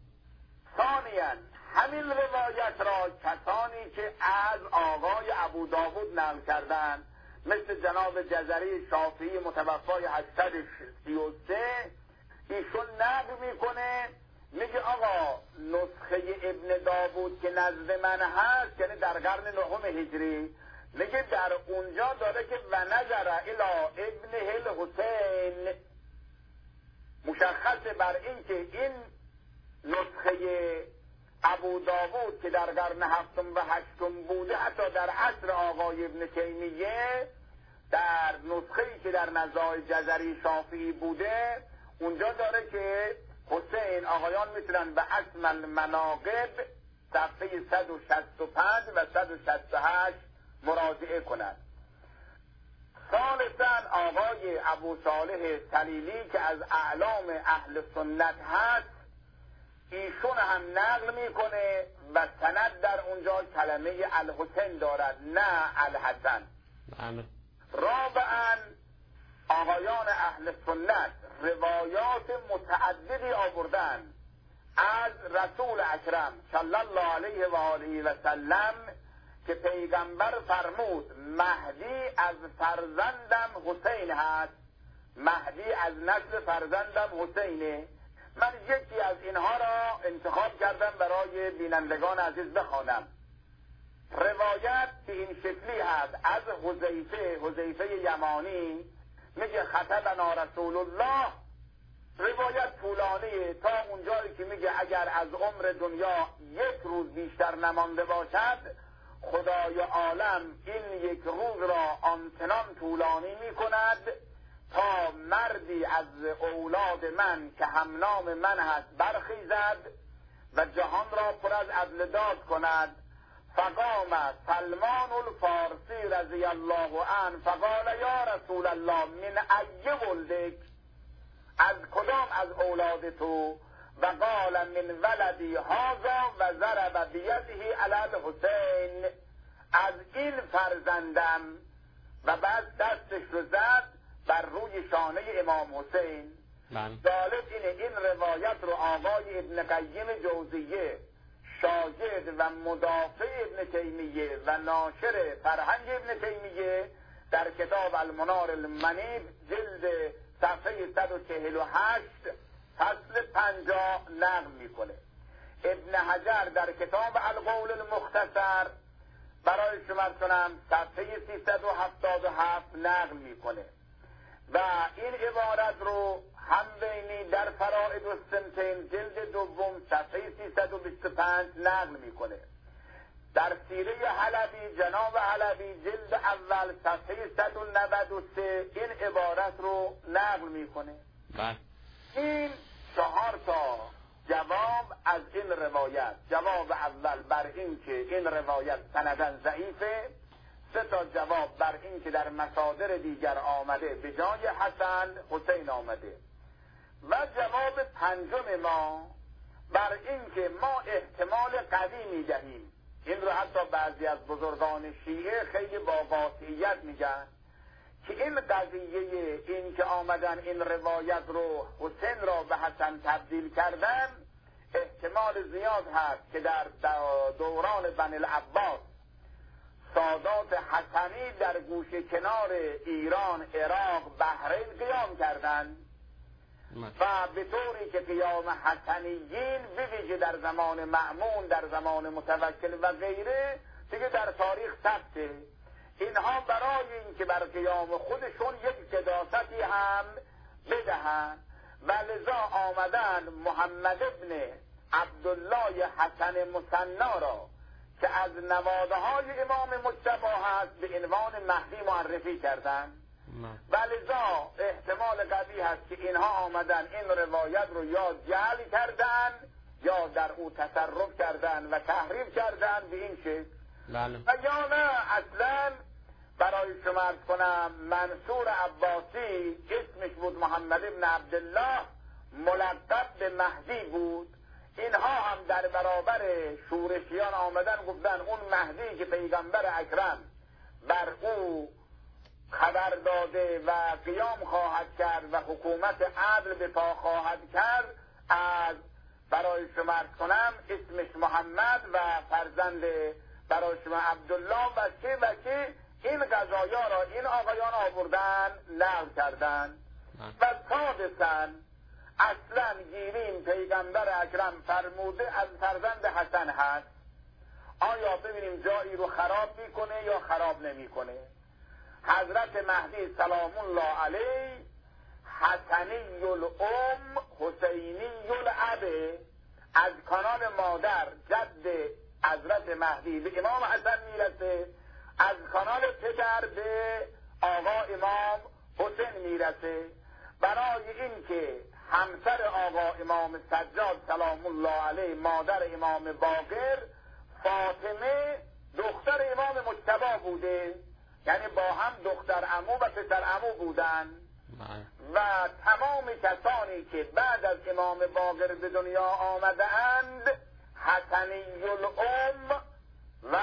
ثانیاً همین روایت را کسانی که از آقای ابو داود نقل کردند مثل جناب جزری شافعی متوفای هشتصد و سی و سه ایشون نقل میکنه، میگه آقا نسخه ابن داود که نزد من هست یعنی در قرن نهم هجری، میگه در اونجا داره که و نظر الی ابن الحسین. مشخصه بر این که این نسخه ابو داود که در قرن هفتم و هشتم بوده حتی در عصر آقای ابن تیمیه در نسخه‌ای که در نزاع جزری شافعی بوده اونجا داره که حسین آقایان میتونن به اسم المناقب صفحه صد و شصت و پنج و صد و شصت و هشت مراجعه کنند. ثالثاً آقای ابو صالح سلیلی که از اعلام اهل سنت هست ایشون هم نقل میکنه و سند در اونجا کلمه الحسین دارد نه الحسن. رابعاً آقایان اهل سنت روایات متعددی آوردن از رسول اکرم صلی الله علیه و آله و سلم که پیغمبر فرمود مهدی از فرزندم حسین هست، مهدی از نسل فرزندم حسینه. من یکی از اینها را انتخاب کردم برای بینندگان عزیز بخوانم. روایت به این شکلی هست از حذیفه حذیفه یمانی، میگه خطبنا رسول الله. روایت طولانیه تا اونجایی که میگه اگر از عمر دنیا یک روز بیشتر نمانده باشد خدای عالم این یک روز را آنچنان طولانی می کند تا مردی از اولاد من که همنام من هست برخیزد و جهان را پر از عدل داد کند. فقام سلمان الفارسی رضی الله عنه فقال یا رسول الله من ای ولدک، از کدام از اولاد تو؟ و قال من ولدی هذا و ضرب بیده علی الحسین، از این فرزندم، و بعد دستش رو زد بر روی شانه امام حسین. جالب اینه این روایت رو آقای ابن قیم جوزیه شاگرد و مدافع ابن تیمیه و ناشر فرهنگ ابن تیمیه در کتاب المنار المنیب جلد صفحه صد و چهل و هشت فصل پنجاه نقل میکنه. ابن حجر در کتاب القول المختصر برای شما کنم صفحه سیصد و هفتاد و هفت نقل میکنه و این عبارت رو هم بینی در فرائد السنتین جلد دوم صفحه سیصد و بیست و پنج نقل میکنه. در سیره حلبی جناب حلبی جلد اول صفحه صد و نود و سه این عبارت رو نقل میکنه. این چهار تا جواب از این روایت. جواب اول بر این که این روایت سندن ضعیفه، سه تا جواب بر این که در مصادر دیگر آمده به جای حسن حسین آمده، و جواب پنجم ما بر این که ما احتمال قوی میدهیم، این رو حتی بعضی از بزرگان شیعه خیلی با قاطعیت میگن که این قضیه این که آمدن این روایت رو حسین را به حسن تبدیل کردن احتمال زیاد هست که در دوران بنی العباس سادات حسنی در گوشه کنار ایران، عراق، بحرین قیام کردند و به طوری که قیام حسنیین بویژه در زمان مأمون، در زمان متوکل و غیره دیگه در تاریخ ثبته. اینها برای این که بر قیام خودشون یک قداستی هم بدهن و لذا آمدن محمد ابن عبدالله حسن مثنا را که از نواده های امام مجتبی هست به عنوان مهدی معرفی کردن و لذا احتمال قوی هست که اینها آمدن این روایت رو یا جعل کردن یا در او تصرف کردن و تحریف کردن به این شکل و یا نه اصلا برای شما عرض کنم منصور عباسی اسمش بود محمد ابن عبدالله ملقب به مهدی بود. اینها هم در برابر شورشیان آمدن گفتن اون مهدی که پیغمبر اکرم بر او خبر داده و قیام خواهد کرد و حکومت عدل به پا خواهد کرد، از برای شما عرض کنم اسمش محمد و فرزند برای شما عبدالله و چه و چه این قضایا را این آقایان آوردن نقل کردن. و سادساً اصلا گیریم پیغمبر اکرم فرموده از فرزند حسن هست، آیا ببینیم جایی رو خراب میکنه یا خراب نمیکنه. حضرت مهدی سلام الله علیه حسنی الام حسینی الاب، از کانال مادر جد حضرت مهدی به امام حسن میرسه، از کانال پدر به آقا امام حسین میرسه. برای این که همسر آقا امام سجاد سلام الله علیه مادر امام باقر فاطمه دختر امام مجتبی بوده، یعنی با هم دختر عمو و پسر عمو بودن و تمام کسانی که بعد از امام باقر به دنیا آمده اند حسنی الام و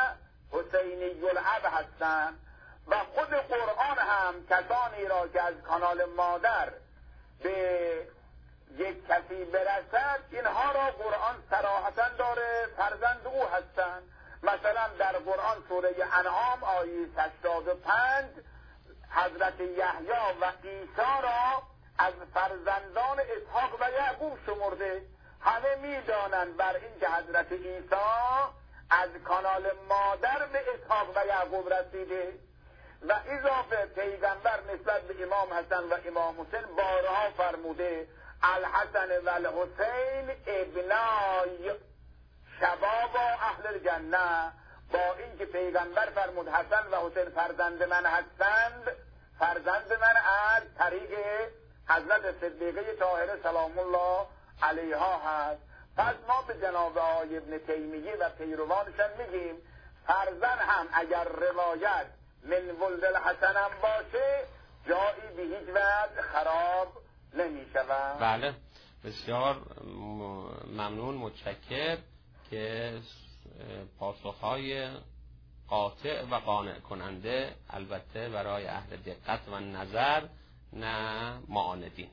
حسینی الاب هستند و خود قرآن هم کسانی را که از کانال مادر به یک کسی برسد اینها را قرآن صراحتا داره فرزند او هستند. مثلا در قرآن سوره انعام آیه هشتاد و پنج حضرت یحیی و عیسی را از فرزندان اسحاق و یعقوب شمرده. همه میدانند بر این که حضرت عیسی از کانال مادر به اسحاق و یعقوب رسیده و اضافه پیغمبر نسبت به امام حسن و امام حسین بارها فرموده الحسن و الحسین ابنای شباب اهل الجنه، با اینکه پیغمبر فرمود حسن و حسین فرزند من هستند، فرزند من از طریق حضرت صدیقه طاهره سلام الله علیها هست. پس ما به جناب آقای ابن تیمیه و پیروانشان میگیم فرزند هم اگر روایت من ولد الحسن هم باشه جایی به هیچ وجه خراب نمی شود. بله بسیار ممنون، متشکر که پاسخهای قاطع و قانع کننده البته برای اهل دقت و نظر نه معاندین.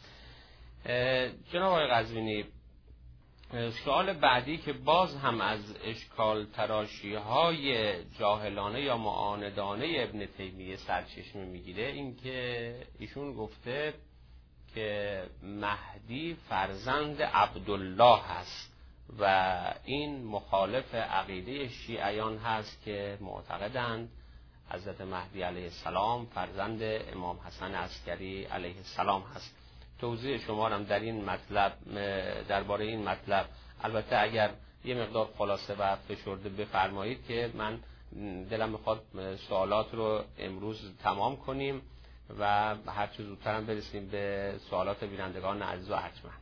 جناب آقای قزوینی، سوال بعدی که باز هم از اشکال تراشی های جاهلانه یا معاندانه ابن تیمیه سرچشمه میگیره، این که ایشون گفته که مهدی فرزند عبدالله هست و این مخالف عقیده شیعیان هست که معتقدند حضرت مهدی علیه السلام فرزند امام حسن عسکری علیه السلام هست. توضیح شما هم در این مطلب درباره این مطلب البته اگر یه مقدار خلاصه و فشرده بفرمایید که من دلم میخواد سوالات رو امروز تمام کنیم و هر چه زودتر هم برسیم به سوالات بینندگان عزیز و ارجمند.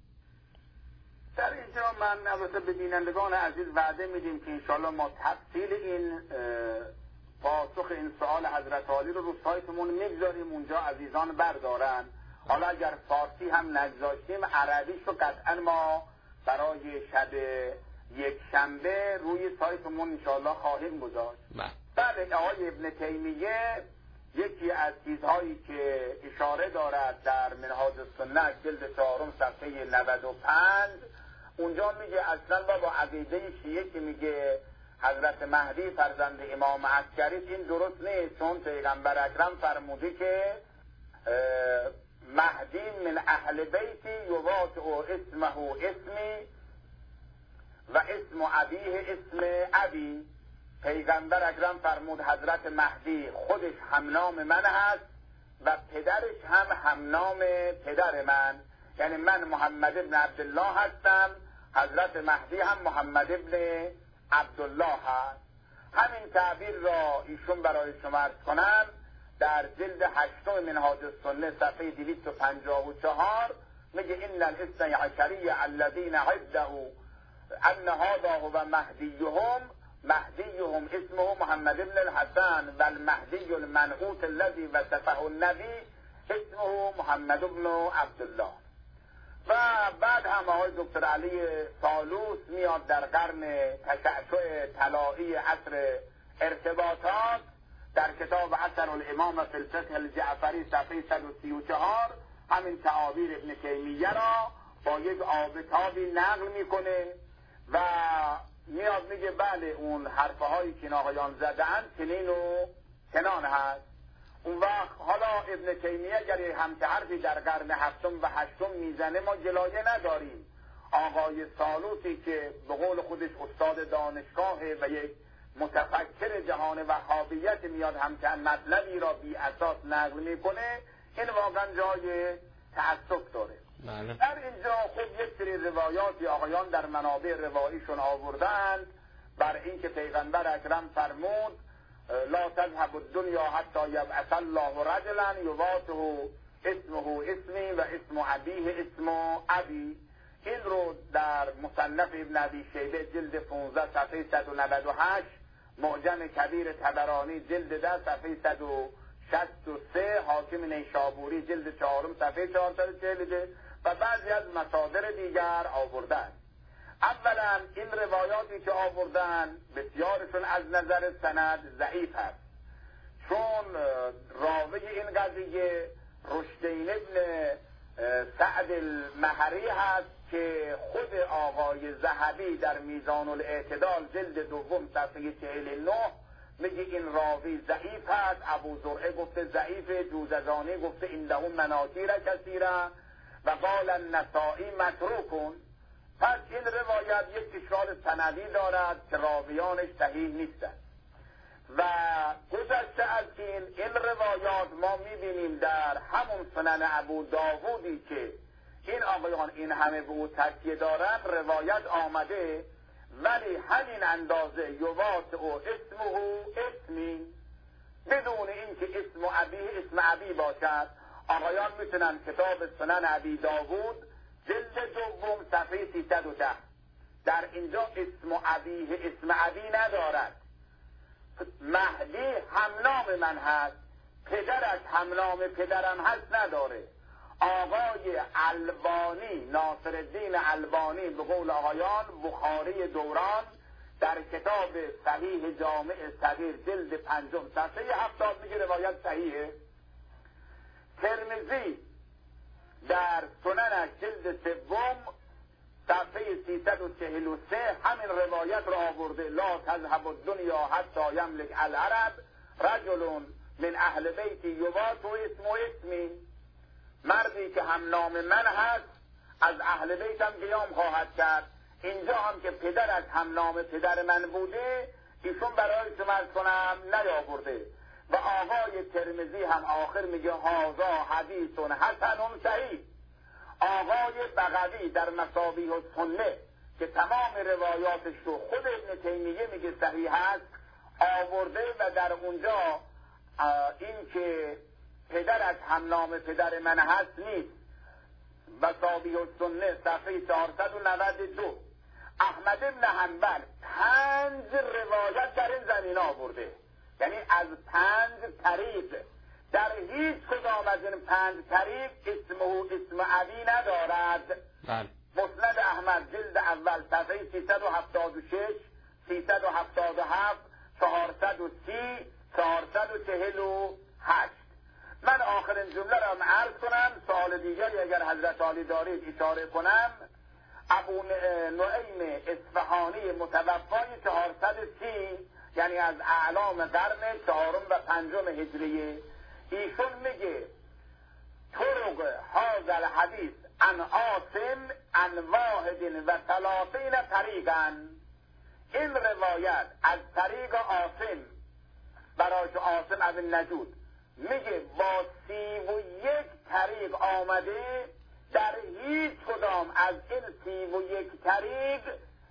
در اینجا من البته به بینندگان عزیز وعده میدیم که انشاءالله ما تفصیل این پاسخ این سوال حضرت عالی رو رو سایتمون میگذاریم، اونجا عزیزان بردارن. حالا اگر فارسی هم نگذاشتیم عربیش رو قطعا ما برای شب یک شنبه روی سایتمون انشاءالله خواهیم گذاشت. بله آقای ابن تیمیه یکی از چیزهایی که اشاره دارد در منهاج السنه جلد چهارم صفحه نود و پنج اونجا میگه اصلا با عقیده شیعه که میگه حضرت مهدی فرزند امام عسکری این درست نیست، چون پیغمبر اکرم فرموده که مهدی من اهل بیتی یواطع اسمه اسمی و اسم ابیه اسم ابی. پیغمبر اکرم فرمود حضرت مهدی خودش همنام من هست و پدرش هم همنام پدر من، یعنی من محمد ابن عبدالله هستم، حضرت مهدی هم محمد ابن عبدالله هست. همین تعبیر را ایشون برای شما عرض کنم در جلد هشتم منهاج السنه صفحه دویست و پنجاه و چهار میگه ان الاثنی عشری الذین عدوا ان هذا هو مهدیهم مهدیهم اسمه محمد ابن الحسن و المهدی المنعوت الذی وصفه النبی اسمه محمد ابن عبدالله. و بعد هم آقای دکتر علی سالوس میاد در قرن تشعشع طلایی عصر ارتباطات در کتاب اثر الامام فی الفقه الجعفری صفحه صد و سی و چهار همین تعابیر ابن تیمیه را با یک آبتابی نقل میکنه و میاد میگه بله اون حرفه هایی که آقایان زدن چنین و چنان هست. اون وقت حالا ابن تیمیه اگر همچه حرفی در قرن هفتم و هشتم میزنه ما جلایه نداریم. آقای سالوسی که به قول خودش استاد دانشگاهه و یک متفکر جهان وهابیت میاد همچنین مطلبی را بی اساس نقل میکنه، این واقعا جای تأسف داره. بله. در اینجا خود یک سری روایاتی آقایان در منابع رواییشون آوردند بر این که پیغمبر اکرم فرمود لا تذهب الدنیا حتی یبعث الله رجلا یواطع اسمه اسمی و اسم ابیه اسم ابی. این رو در مصنف ابن ابی شیبه جلد پانزده صفحه صد و نود و هشت، معجم کبیر طبرانی جلد ده صفحه صد و شصت و سه، حاکم نیشابوری جلد چهارم صفحه چهارصد و چهل و بعضی از مصادر دیگر آوردن. اولا این روایاتی که آوردن بسیارشون از نظر سند ضعیف است، چون راوی این قضیه رشدین ابن سعد المهری هست که خود آقای ذهبی در میزان الاعتدال جلد دوم صفحه چهل و نه میگه این راوی ضعیف هست. ابو زرعه گفته ضعیف، جوزجانی گفته اینده مناکیر کثیره و قال النسائی متروکون. پس این روایت یک اشکال سندی دارد که راویانش صحیح نیستند و گذشته از این این روایات ما میبینیم در همون سنن ابو داوودی که این آقایان این همه به او تکیه دارند روایت آمده ولی همین اندازه یوات او اسم او اسمی، بدون اینکه اسم ابی اسم ابی باشد. آقایان میتونن کتاب سنن ابی داوود جلد دوم صفحه سیصد و ده، در اینجا اسم ابی اسم ابی ندارد. مهدی همنام من هست، پدرش همنام پدرم هست نداره. آقای البانی، ناصرالدین البانی به قول آقایان بخاری دوران، در کتاب صحیح جامع صغیر جلد پنجم صفحه هفتاد میگه روایت صحیحه. ترمذی در سننش جلد سوم صفحه سیصد و چهل و سه همین روایت را آورده. لا تذهب الدنیا حتی یملک العرب رجل من اهل بیتی یبات و اسم و اسمی، مردی که هم نام من هست از اهل بیتم قیام خواهد کرد. اینجا هم که پدرش هم نام پدر من بوده، ایشون برای شما عرض کنم نیاورده. و آقای ترمذی هم آخر میگه هذا حدیث حسن صحیح. آقای بغوی در مصابیح السنه که تمام روایاتش رو خود ابن تیمیه میگه صحیح هست آورده و در اونجا این که پدرش هم نام پدر من هست نیست. مصابیح السنه صفحه چهارصد و نود و دو. احمد بن حنبل پنج روایت در این زمینه آورده، یعنی از پنج طریق. در هیچ کدام از این پنج طریق اسم و اسم ابی ندارد. مسند احمد جلد اول صفحه سیصد و هفتاد و شش، سیصد و هفتاد و هفت، چهارصد و سی، چهارصد و چهل و هشت. من آخرین جمله را عرض کنم، سوال دیگری اگر حضرت عالی دارید اشاره کنم. ابو نعیم اصفهانی متوفای چهارصد و سی، یعنی از اعلام قرن چهارم و پنجم هجریه، ایشون میگه طرق هذا الحدیث عن عاصم عن واحد و ثلاثین طریقا. این روایت از طریق عاصم برای عاصم ابن نجود میگه با سی و یک طریق آمده، در هیچ کدام از این سی و یک طریق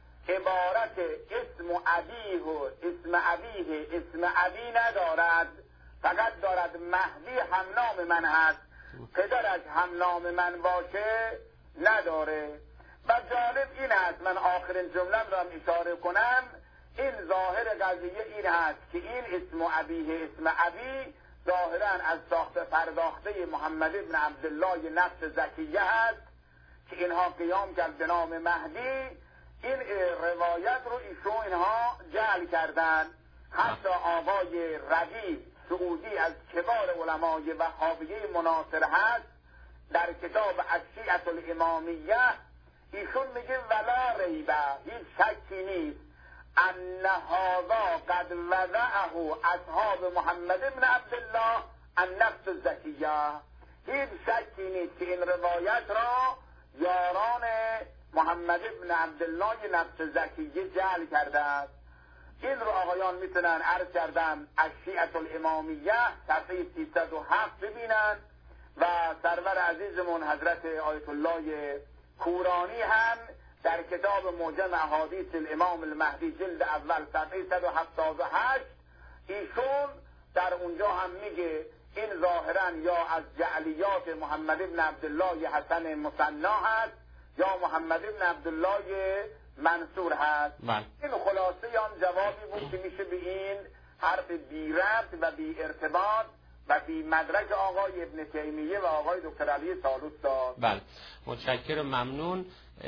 عبارت اسم ابیه و اسم ابیه اسم ابی ندارد، فقط دارد مهدی هم نام من هست، پدرش هم نام من باشه نداره. و جالب این هست، من آخرین جمله را اشاره کنم، این ظاهر قضیه این هست که این اسم ابیه اسم ابی ظاهرا از ساخت پرداخته محمد ابن عبدالله نفس زکیه هست که اینها قیام کرد به نام مهدی. این روایت رو ایشون اینها جعل کردن. حتی آقای ربیع سعودی از کبار علمای وهابیه مناصر هست، در کتاب الشیعة الامامیه ایشون میگه ولا ریبه، هیچ شکی نیست، ان هذا قد وضعه اصحاب محمد بن عبدالله النفس الزکیه. هیچ شکی نیست که این روایت را یاران محمد بن عبدالله نفس زکیه جعل کرده است. این رو آقایان میتونن عرض کردم الشیعة الامامیه صفحه سیصد و هفت ببینن و سرور عزیزمون حضرت آیت الله کورانی هم در کتاب معجم احادیث الامام المهدی جلد اول صفحه صد و هفتاد و هشت ایشون در اونجا هم میگه این ظاهرا یا از جعلیات محمد بن عبدالله حسن مصنا هست یا محمد بن عبدالله منصور هست. من. این خلاصه آن جوابی بود که میشه به این حرف بی ربط و بی ارتباط و بی مدرک آقای ابن تیمیه و آقای دکتر علی سالوس داد. بله، متشکرم، ممنون.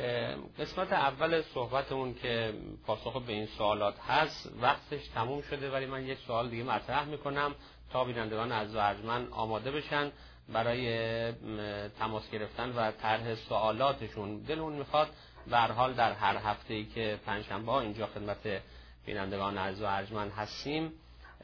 قسمت اول صحبتمون که پاسخ به این سوالات هست وقتش تموم شده، ولی من یک سوال دیگه مطرح میکنم تا بینندگان عزیز و ارجمند آماده بشن برای تماس گرفتن و طرح سوالاتشون. دلمون میخواد به هر حال در هر هفته‌ای که پنجشنبه اینجا خدمت بینندگان عزیز و ارجمند هستیم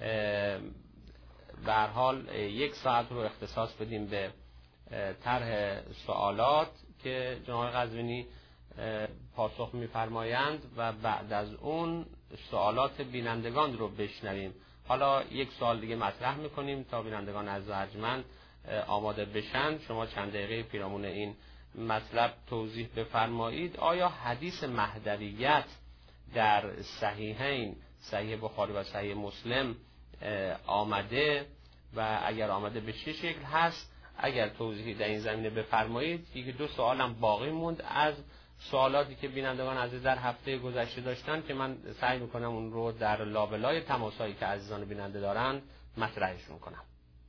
به هر حال یک ساعت رو اختصاص بدیم به طرح سوالات که جناب قزوینی پاسخ می‌فرمایند و بعد از اون سوالات بینندگان رو بشنویم. حالا یک سوال دیگه مطرح می‌کنیم تا بینندگان عزیز و ارجمند آماده بشن. شما چند دقیقه پیرامون این مطلب توضیح بفرمایید. آیا حدیث مهدویت در صحیحین صحیح بخاری و صحیح مسلم آمده و اگر آمده به چه شکل هست؟ اگر توضیحی در این زمینه بفرمایید. یکی دو سوالم باقی موند از سوالاتی که بینندگان عزیز در هفته گذشته داشتن که من سعی میکنم اون رو در لابلای تماسایی که عزیزان بیننده دارند مطرحشون کنم.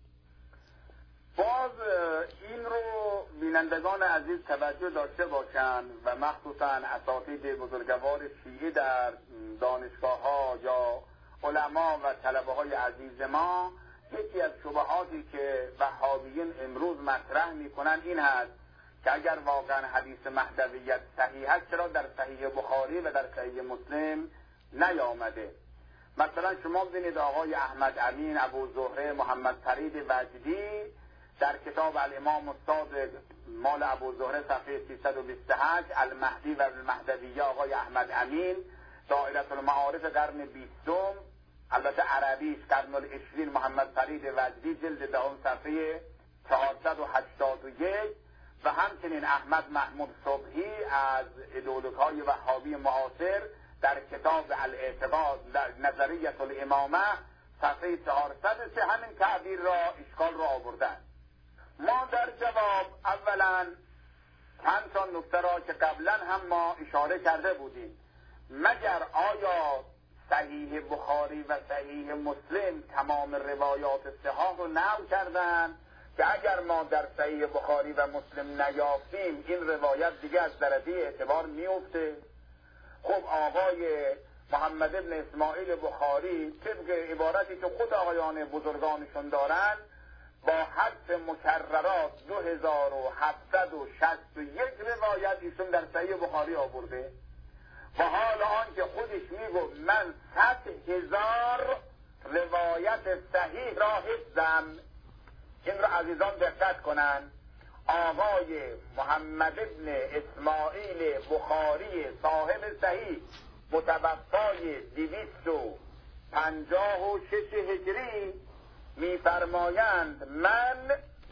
باز این رو بینندگان عزیز توجه داشته باشند و مخصوصا اساتید بزرگوار شیعه در دانشگاه ها یا علما و طلبه های عزیز ما، یکی از شبهاتی که وهابیین امروز مطرح میکنن این هست که اگر واقعا حدیث مهدویت صحیح است چرا در صحیح بخاری و در صحیح مسلم نیامده؟ مثلا شما ببینید آقای احمد امین ابو زهره محمد فرید وجدی در کتاب الامام الصادق مال ابو زهره صفحه سیصد و بیست و هشت المهدی و المهدویه آقای احمد امین دائره المعارف قرن بیستم، البته عربیش قرن العشرین محمد فرید وجدی جلد دهم صفحه چهارصد و هشتاد و یک و همچنین احمد محمود صبحی از ایدئولوژهای وهابی معاصر در کتاب الاعتقاد در نظریه الامامه صفحه چهارصد و سه همین تعبیر را اشکال را آوردن. ما در جواب اولا چند تا نکته را که قبلا هم ما اشاره کرده بودیم، مگر آیا صحیح بخاری و صحیح مسلم تمام روایات صحاح رو نقل کردن که اگر ما در صحیح بخاری و مسلم نیافتیم این روایت دیگه از درجه اعتبار میفته؟ خب آقای محمد ابن اسماعیل بخاری طبق عبارتی که خود آقایان بزرگانشون دارن با حذف مکررات دو هزار و هفتصد و شصت و یک روایت ایشون در صحیح بخاری آورده و حال آن که خودش میگو من صد هزار روایت صحیح را حفظم. این را عزیزان دقت کنن، آقای محمد ابن اسماعیل بخاری صاحب صحیح متوفای دویست و پنجاه و شش هجری میفرمایند من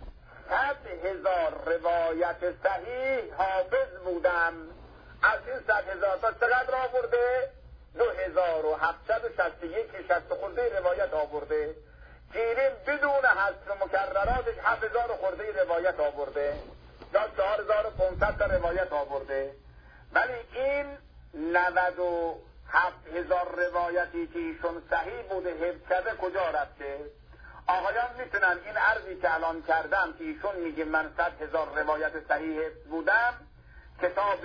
صد هزار روایت صحیح حافظ بودم. از این صد هزار تا چقدر آورده؟ دو هزار و هفتصد و شصت و یک شصت خورده روایت آورده. گیریم بدون حذف مکرراتش هفت هزار خورده روایت آورده یا چهار هزار و پانصد تا روایت آورده. ولی این نود و هفت هزار روایتی که ایشون صحیح بوده حفظ کرده کجا رفته؟ آقایان میتونن این عرضی که الان کردم که ایشون میگه من صد هزار روایت صحیح حفظ بودم، کتاب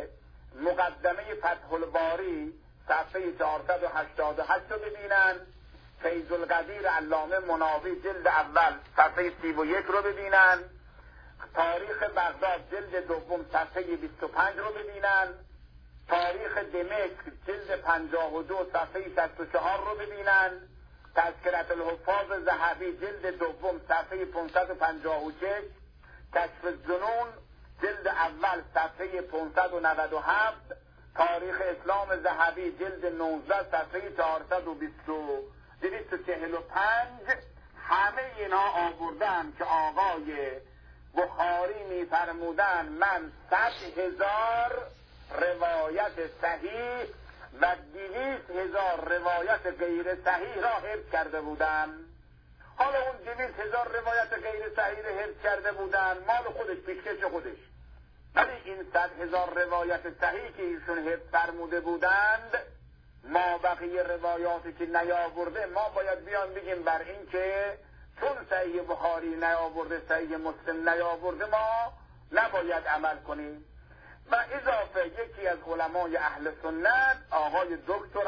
مقدمه فتح الباری صفحه چهارصد و هشتاد و هشت رو ببینن، فیض القدیر علامه مناوی جلد اول صفحه سی و یک رو ببینن، تاریخ بغداد جلد دوم صفحه بیست و پنج رو ببینن، تاریخ دمشق جلد پنجاه و دو صفحه شصت و چهار رو ببینن، تذکرة الحفاظ ذهبی جلد دوم صفحه پانصد و پنجاه و شش، کشف الظنون جلد اول صفحه پانصد و نود و هفت، تاریخ اسلام ذهبی جلد نوزده صفحه چهارصد و بیست و دویست و چهل و پنج. همه اینا آوردن که آقای بخاری میفرمودن من صد هزار روایت صحیح و دویست هزار روایت غیر صحیح را حفظ کرده بودن. حالا اون دویست هزار روایت غیر صحیح را حفظ کرده بودن مال خودش، پیشکش خودش، ولی این صد هزار روایت صحیح که ایشون حفظ فرموده بودند ما بقیه روایاتی که نیاورده ما باید بیان بگیم بر این که چون صحیح بخاری نیاورده صحیح مسلم نیاورده ما نباید عمل کنیم. و اضافه یکی از علمای اهل سنت آقای دکتر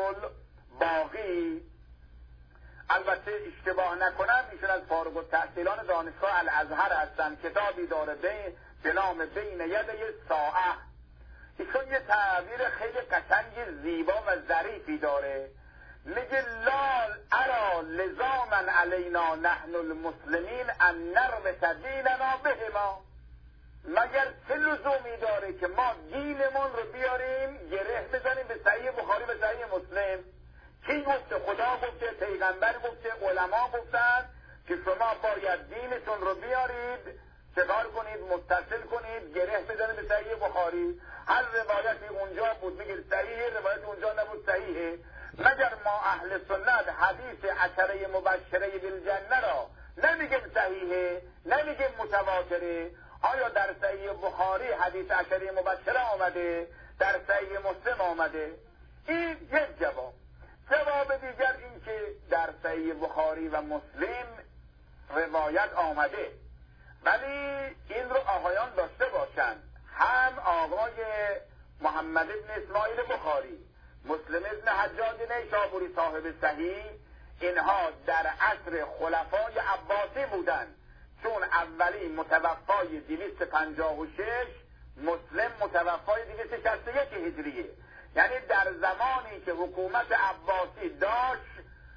عبدالباقی، البته اشتباه نکنم ایشون از فارغ التحصیلان دانشگاه الازهر هستن، کتابی داره به نام بین یده ساعه. ایشون یه تعبیر خیلی قشنگ زیبا و ظریفی داره، میگه لا ارا لزاما علینا نحن المسلمین ان نربط دیننا بهما. مگر چه لزومی داره که ما دینمون رو بیاریم گره بزنیم به صحیح بخاری و صحیح مسلم؟ کی گفته؟ خدا گفته، پیغمبر گفته، علما گفتن که شما باید دینتون رو بیارید چکار کنید؟ متصل کنید، گره بزنید به صحیح بخاری. هر روایتی اونجا بود میگید صحیحه، روایت اونجا نبود صحیحه. مگر ما اهل سنت حدیث عشره مبشره بالجنه را نمیگیم صحیحه، نمیگیم متواتره؟ آیا در صحیح بخاری حدیث عشره مبشره آمده؟ در صحیح مسلم آمده؟ این یک جواب. جواب دیگر این که در صحیح بخاری و مسلم روایت آمده، ولی این رو آقایان داشته باشند، هم آقای محمد ابن اسماعیل بخاری، مسلم ابن حجاج نیشابوری صاحب صحیح، اینها در عصر خلفای عباسی بودند، چون اولی متوفای دویست و پنجاه و شش، مسلم متوفای دویست و شصت و یک هجریه. یعنی در زمانی که حکومت عباسی داشت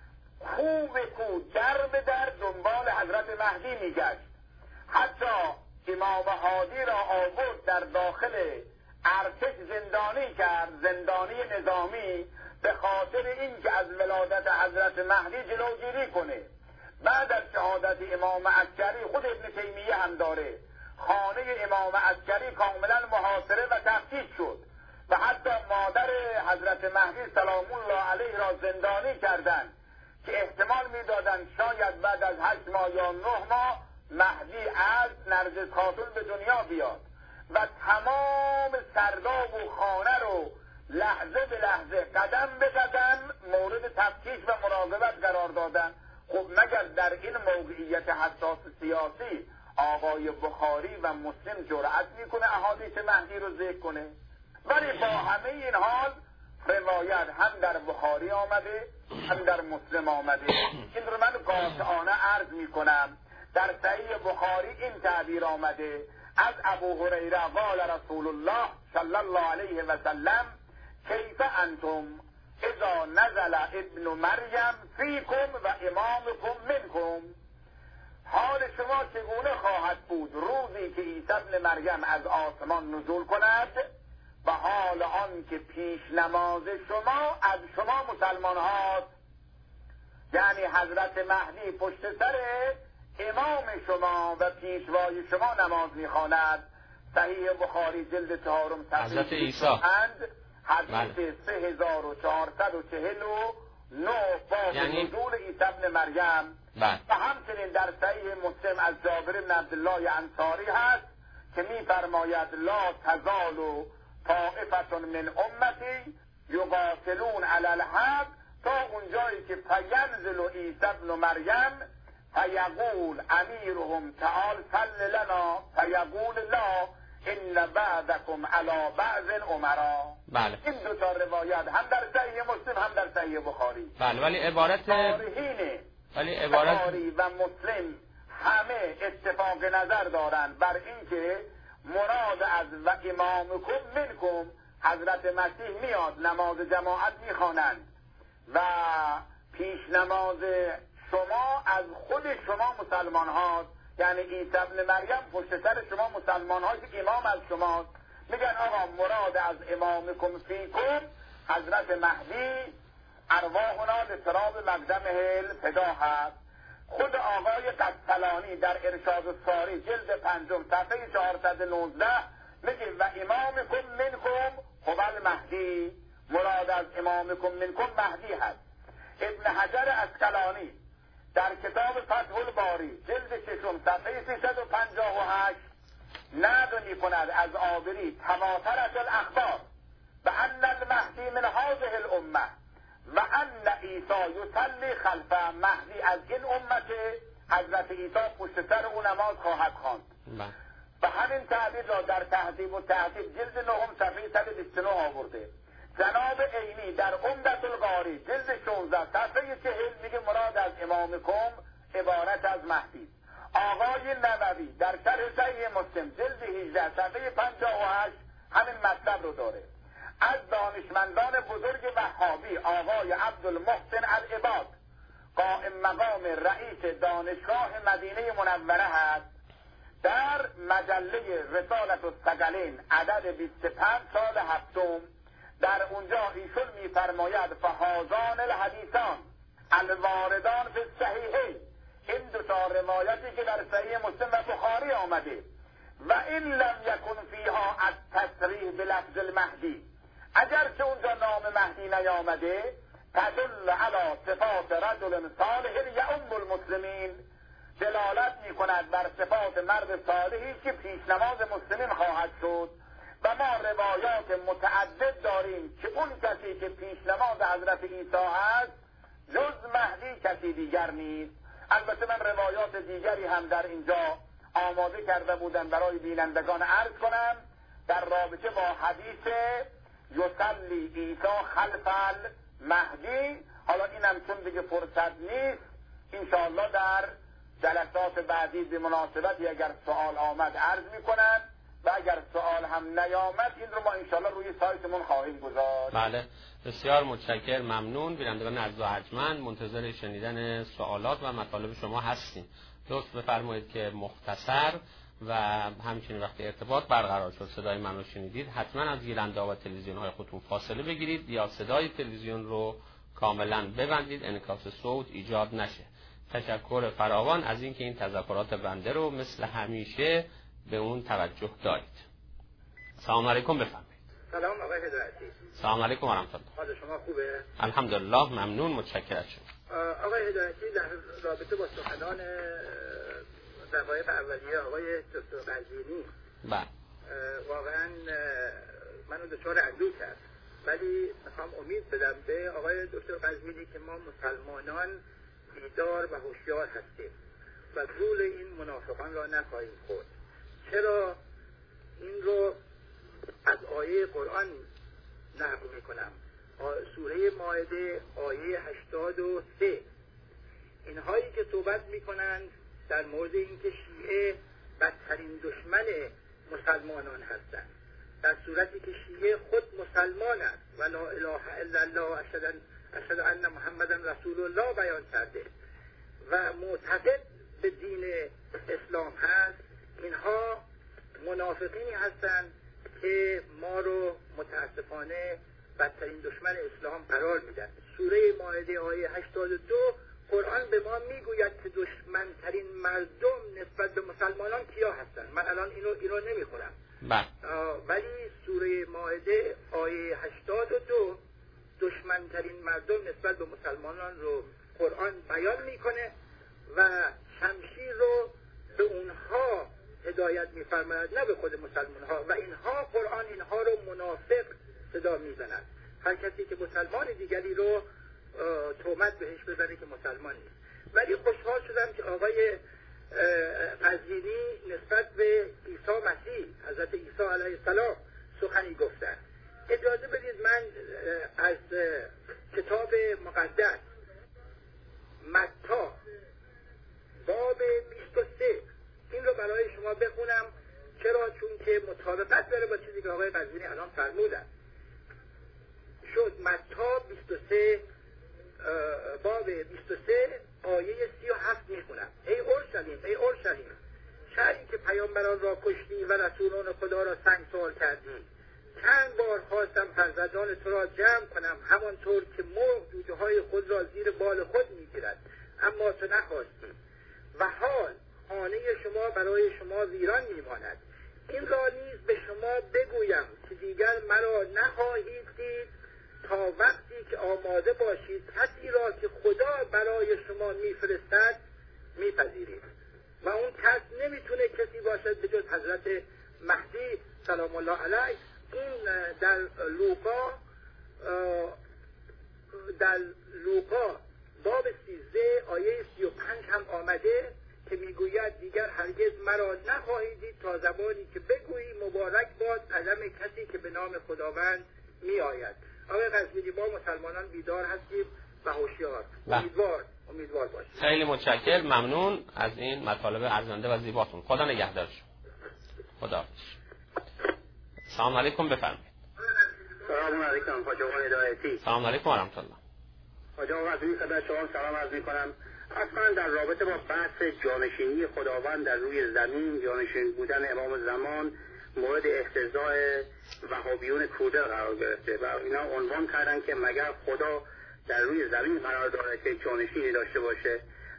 خوب کو در به در دنبال حضرت مهدی میگشت. حتی امام هادی را آورد در داخل ارتش زندانی کرد، زندانی نظامی، به خاطر اینکه از ولادت حضرت مهدی جلوگیری کنه. بعد از شهادت امام عسکری، خود ابن تیمیه هم داره، خانه امام عسکری کاملا محاصره و تفتیش شد و حتی مادر حضرت مهدی سلام الله علیه را زندانی کردند که احتمال میدادند شاید بعد از هشت ماه یا نه ماه مهدی از نرجس خاتون به دنیا بیاد و تمام سرداب و خانه رو لحظه به لحظه قدم به قدم مورد تفتیش و مراقبت قرار دادن. خب مگر در این موقعیت حساس سیاسی آقای بخاری و مسلم جرأت میکنه احادیث مهدی رو ذکر کنه؟ ولی با همه این حال روایت هم در بخاری آمده هم در مسلم آمده. این رو من قاطعانه عرض میکنم. در صحیح بخاری این تعبیر آمده از ابو هریره قال رسول الله صلی الله علیه و سلم کیف انتم اذا نزل ابن مریم فیکم و امامکم منکم. حال شما چگونه خواهد بود روزی که عیسی ابن مریم از آسمان نزول کند و حال آن که پیش نماز شما از شما مسلمان هاست؟ یعنی حضرت مهدی پشت سر امام شما و پیشوای شما نماز میخواند. صحیح بخاری جلد چهارم حضرت عیسی حدیث سه هزار و چهارصد و چهل و نه باب یعنی... نزول عیسی ابن مریم. بله. و همچنین در صحیح مسلم از جابر بن عبدالله انصاری هست که میفرماید لا تزال طائفة من امتی یقاتلون علی الحق تا اونجایی که فینزل عیسی ابن مریم فیقول امیرهم تعال صل لنا فیقول لا ان بعدکم علی بعض امرا. بله. این دو تا روایت هم در صحیح مسلم هم در صحیح بخاری. بله. ولی عبارت تاریخینه ولی عبارت بخاری و مسلم همه اتفاق نظر دارند بر اینکه مراد از و امامکم منکم حضرت مسیح میاد نماز جماعت میخوانند و پیش نماز شما از خود شما مسلمان هاست. یعنی عیسی ابن مریم پشت سر شما مسلمان هاست که امام از شماست. میگن آقا مراد از امامکم فیکم حضرت مهدی ارواحنا لتراب مقدمه الفدا هست. خود آقای قسطلانی در ارشاد الساری جلد پنجم صفحه چهارصد و نوزده میگه و امامکم منکم هو المهدی. مراد از امامکم منکم مهدی هست. ابن حجر عسقلانی در کتاب فتح الباری جلد ششم صفحه سیصد و پنجاه و هشت نقل میکند از عابری تواترت الاخبار و ان المهدی من هذه الامه و ان عیسی یصلی خلفه. مهدی از این امت حضرت عیسی پشت سر او نماز خواهد خواند. و همین تعبیر را در تهذیب و تهذیب جلد نهم صفحه صد و بیست و نه آورده. جناب عینی در عمدة القاری جلد شانزده صفحه چهل میگه مراد از امامکم عبارت از مهدی. آقای نووی در شرح صحیح مسلم جلد هجده صفحه پنجاه و هشت همین مطلب رو داره. از دانشمندان بزرگ وهابی آقای عبدالمحسن العباد قائم مقام رئیس دانشگاه مدینه منوره هست. در مجله رسالت الثقلین عدد بیست و پنج سال هفتم در اونجا ایشون میفرماید فهازان الحدیثان الواردان فی الصحیحین این دو تا روایتی که در صحیح مسلم و بخاری آمده و این لم یکن فیها التصریح بلفظ المهدی، اگر که اونجا نام مهدی نیامده، تدل علی صفات رجل صالح یؤم المسلمین، دلالت می کند بر صفات مرد صالحی که پیش نماز مسلمین خواهد شد. و ما روایات متعدد داریم که اون کسی که پیش نماز حضرت عیسی است جز مهدی کسی دیگر نیست. البته من روایات دیگری هم در اینجا آماده کرده بودم برای بینندگان عرض کنم در رابطه با حدیث یصلی عیسی خلف المهدی. حالا اینم چون دیگه فرصت نیست، انشاءالله در جلسات بعدی به مناسبتی اگر سوال آمد عرض میکنم و اگر سوال هم نیامد این رو ما انشاءالله روی سایتمون خواهیم گذاشت. بله، بسیار متشکرم، ممنون. بینندگان عزیز و ارجمند منتظر شنیدن سوالات و مطالب شما هستیم. لطف بفرمایید که مختصر و همچنین وقتی ارتباط برقرار شد صدای من رو شنیدید حتما از گیرنده و تلویزیون های خودتون فاصله بگیرید یا صدای تلویزیون رو کاملا ببندید، انعکاس صوت ایجاد نشه. تشکر فراوان از اینکه این تذکرات بنده رو مثل همیشه به اون توجه دارید. سلام علیکم، بفرمایید. سلام آقای هدایتی. سلام علیکم و رحمت الله. حال شما خوبه؟ الحمدلله، ممنون، متشکرم شما. آقای هدایتی، در رابطه با سخنان دقایق اولیه آقای دکتر قزوینی بله واقعا منو دچار اندوه کرد، ولی میخوام امید بدم به آقای دکتر قزوینی که ما مسلمانان بیدار و هوشیار هستیم و گول این منافقان را نخواهیم خورد. چرا این رو از آیه قرآن نقل میکنم؟ سوره مائده آیه هشتاد و سه، اینهایی که صحبت میکنند در مورد اینکه شیعه بدترین دشمن مسلمانان هستند، در صورتی که شیعه خود مسلمان است و لا اله الا الله اشهد ان محمدا رسول الله بیان کرده و معتقد به دین اسلام هست. اینها منافقینی هستند که ما رو متاسفانه بدترین دشمن اسلام قرار میدن. سوره مائده آیه هشتاد و دو قرآن به ما میگوید که دشمنترین مردم نسبت به مسلمانان کیا هستند. من الان اینو اینو نمیخونم، ولی سوره مائده آیه هشتاد و دو دشمنترین مردم نسبت به مسلمانان رو قرآن بیان میکنه و شمشیر رو به اونها هدایت میفرماید، نه به خود مسلمان ها. و اینها قرآن اینها رو منافق صدا میزند. هر کسی که مسلمان دیگری رو تهمت بهش بزنه که مسلمان نیست. ولی خوشحال شدم که آقای قزوینی نسبت به عیسی مسیح، حضرت عیسی علیه السلام سخنی گفتن. اجازه بدید من از کتاب مقدس متی باب بیست و سه این رو برای شما بخونم. چرا؟ چون که مطابقت داره با چیزی که آقای قزوینی الان فرمودن. شد متی بیست و سه باب بیست و سه آیه سی و هفت میخونم. ای اورشلیم، ای اورشلیم، شهری که پیامبران را کشتی و رسولان خدا را سنگسار کردی، چند بار خواستم فرزندان تو را جمع کنم همانطور که مرغ جوجه های خود را زیر بال خود میگیرد، اما تو نخواستی. و حال خانه شما برای شما ویران میماند. این را نیز به شما بگویم که دیگر مرا نخواهید دید تا وقتی که آماده باشید کسی را که خدا برای شما میفرستد میپذیرید. و اون کس نمیتونه کسی باشد به جز حضرت مهدی سلام الله علیه. این در لوقا در لوقا باب سیزده آیه سی و پنج هم آمده که میگوید دیگر هرگز مرا نخواهید دید تا زمانی که بگویی مبارک باد قدم کسی که به نام خداوند می آید. آقای قزوینی، ما مسلمانان بیدار هستیم و هوشیار. امیدوار امیدوار باشید. خیلی متشکرم، ممنون از این مطالب ارزنده و زیباتون. خدا نگهدار شما. خدا. سلام علیکم، بفرمایید. سلام علیکم حاج آقا هدایتی. سلام علیکم و رحمت الله. حاج آقا قزوینی، خدمت شما سلام عرض می‌کنم. اصلا در رابطه با بحث جانشینی خداوند در روی زمین، جانشین بودن امام زمان مورد احتضاع وهابیون کوده قرار گرفته و اینا عنوان کردن که مگر خدا در روی زمین قرار داره که جانشینی داشته باشه.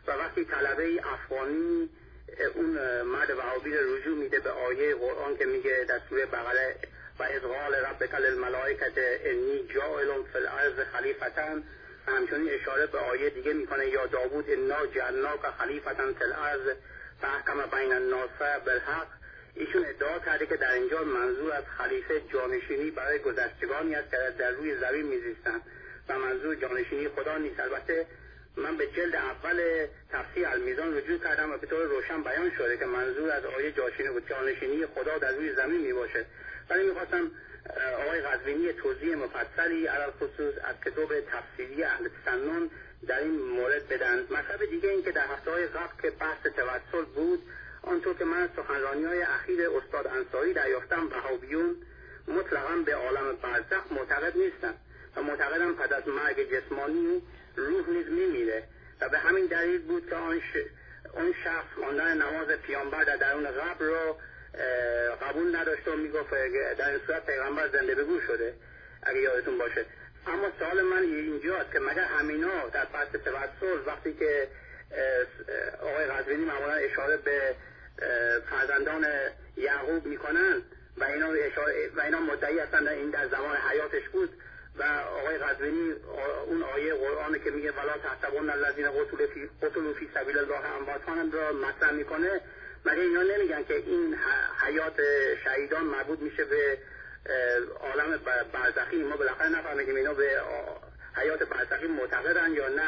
و وقتی طلبه افغانی اون مرد وهابی رو رجوع میده به آیه قرآن که میگه در سوره بقره و اذ قال ربک للملائکه انی جاعل فی الارض خلیفة، همچنین اشاره به آیه دیگه میکنه یا داوود انا جعلناک خلیفة فی الارض فاحکم بین الناس بالحق. ایشون ادعا کرده که در اینجا منظور از خلیفه جانشینی برای گذشتگانی است که در روی زمین میزیستند و منظور جانشینی خدا نیست. البته من به جلد اول تفسیر المیزان رجوع کردم و به طور روشن بیان شده که منظور از آیه جانشینی خدا در روی زمین می باشه، ولی میخواستم آقای قزوینی توضیح مفصلی علی خصوص از کتاب تفسیری اهل تسنن در این مورد بدن. مطلب دیگه این که در هفته‌های قبل که بحث توسل بود، آنطور که من سخنرانی‌های اخیر استاد انصاری دریافتم، وهابیون مطلقاً به عالم برزخ معتقد نیستند و معتقدن پس از مرگ جسمانی روح نیز میمیره و به همین دلیل بود که آن, ش... آن شخص خواندن نماز پیامبر در درون قبر رو قبول نداشت و میگفت در این صورت پیغمبر زنده به گور شده، اگه یادتون باشه. اما سوال من اینجاست که مگر همینا در پس توسل وقتی که آقای قزوینی معمولا اشاره به فرزندان یعقوب میکنن و اینا اشاره و اینا مدعی هستن این در زمان حیاتش بود و آقای قزوینی اون آیه قرآن که میگه ولا تحسبن الذین قتلوا فی قتلوا فی سبیل الله امواتن را مطرح میکنه، مگه اینا نمیگن که این حیات شهیدان مربوط میشه به عالم برزخی؟ ما بالاخره نفهمیدیم اینا به حیات برزخی معتقدن یا نه.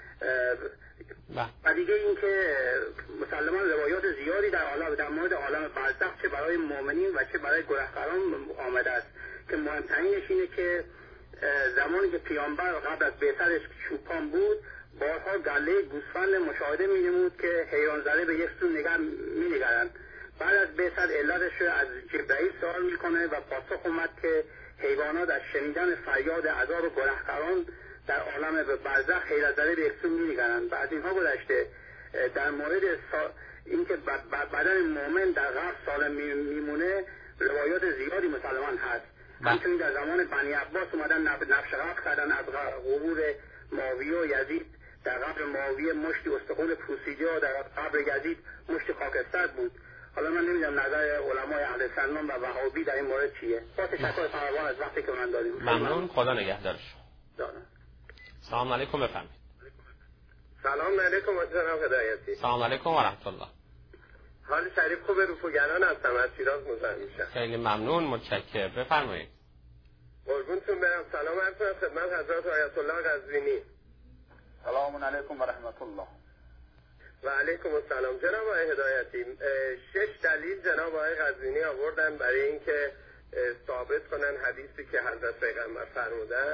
و دیگه این که مسلماً روایات زیادی در عالم در مورد عالم برزخ چه برای مؤمنین و چه برای گناهکاران آمده است که مهمترینش اینه که زمانی که پیامبر قبل از بعثتش چوپان بود، بارها گله گوسفند مشاهده می‌نمود که حیران زده به یک سو نگاه می‌نگرند. بعد از بعثت علتش از جبرئیل سوال میکنه و پاسخ اومد که حیوانات از شنیدن فریاد عذاب گناهکاران در عالم برزخ حیرت زده به یک سو می‌نگرند. و از اینها گذشته در مورد سا... اینکه بدن مؤمن در قبر سالم میمونه روایات زیادی مسلمان هست. همچنین در زمان بنی عباس اومدن نفش غرق کردن از قبور معاویه و یزید. در قبر معاویه مشتی استخون پوسیده و در قبر یزید مشتی خاکستر بود. حالا من نمیدونم نظر علمای اهل سنن و وهابی در این مورد چیه. با تشکر فراوان از وقتی که من دادیم. ممنون، خدا نگهدارش. دارم. سلام علیکم، بفرمایید. سلام علیکم جناب هدایتی. سلام علیکم و رحمت الله. حال شریف خوبه؟ رفوگران هستم، از شیراز مزاحم میشم. خیلی ممنون، متشکرم، بفرمایید. قربونتون برم. سلام عرض کنم خدمت حضرت آیت الله قزوینی. سلام علیکم و رحمت الله. و علیکم السلام. جناب آقای هدایتی، شش دلیل جناب آقای قزوینی آوردن برای اینکه ثابت کنن حدیثی که حضرت پیغمبر فرمودن،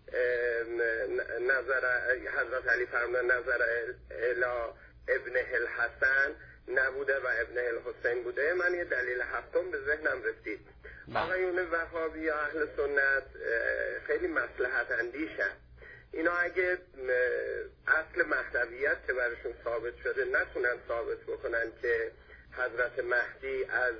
نظر حضرت علی فرمودن نظر الی ابن الحسن نبوده و ابن الحسین بوده. من یه دلیل هفتم به ذهنم رسید. آقایون وهابی یا اهل سنت خیلی مصلحت اندیشن. اینا اگه اصل مهدویت که برشون ثابت شده نتونن ثابت بکنن که حضرت مهدی از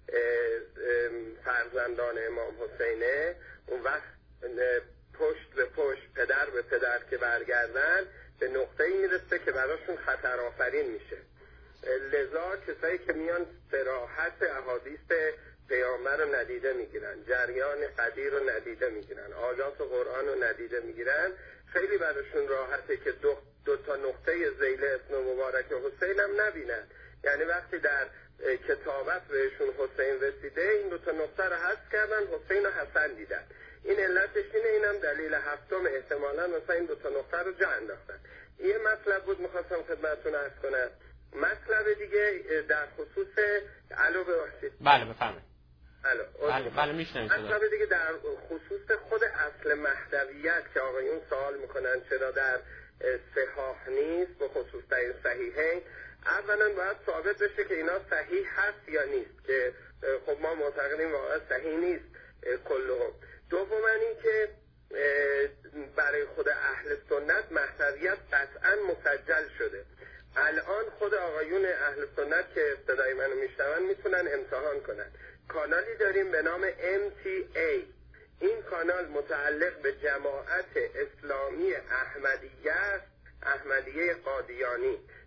فرزندان امام حسینه، اون وقت پشت به پشت پدر به پدر که برگردن به نقطه‌ای میرسه که براشون خطر آفرین میشه. لذا کسایی که میان صراحت احادیث پیامبر رو ندیده میگیرن، جریان قدیر رو ندیده میگیرن، آیات قرآن رو ندیده میگیرن، خیلی براشون راحته که دو, دو تا نقطه ذیل اسم مبارک حسین هم نبینن. یعنی وقتی در کتابت بهشون حسین رسیده این دو تا نقطه رو حذف کردن، حسین و حسن دیدن. این علتش اینه. اینم دلیل هفتم، احتمالاً مثلا این دو تا نقطه رو جا انداختن. یه مطلب بود میخواستم خدمتتون عرض کنم. مطلب دیگه در خصوص علو ببخشید. بله بفرمایید. الو. بله بله میشنم. مطلب دیگه در خصوص خود اصل مهدویت که آقایون سوال میکنن چرا در صحاح نیست، به خصوص در صحیحین. اولا باید ثابت بشه که اینا صحیح هست یا نیست، که خب ما معتقدیم واقعا صحیح نیست کلهم. دوما این که برای خود اهل سنت مهدویت قطعا مسجل شده. الان خود آقایون اهل سنت که ابتدای منو میشنون میتونن امتحان کنن. کانالی داریم به نام ام تی ای. این کانال متعلق به جماعت اسلامی احمدیه است، احمدیه قادیانی.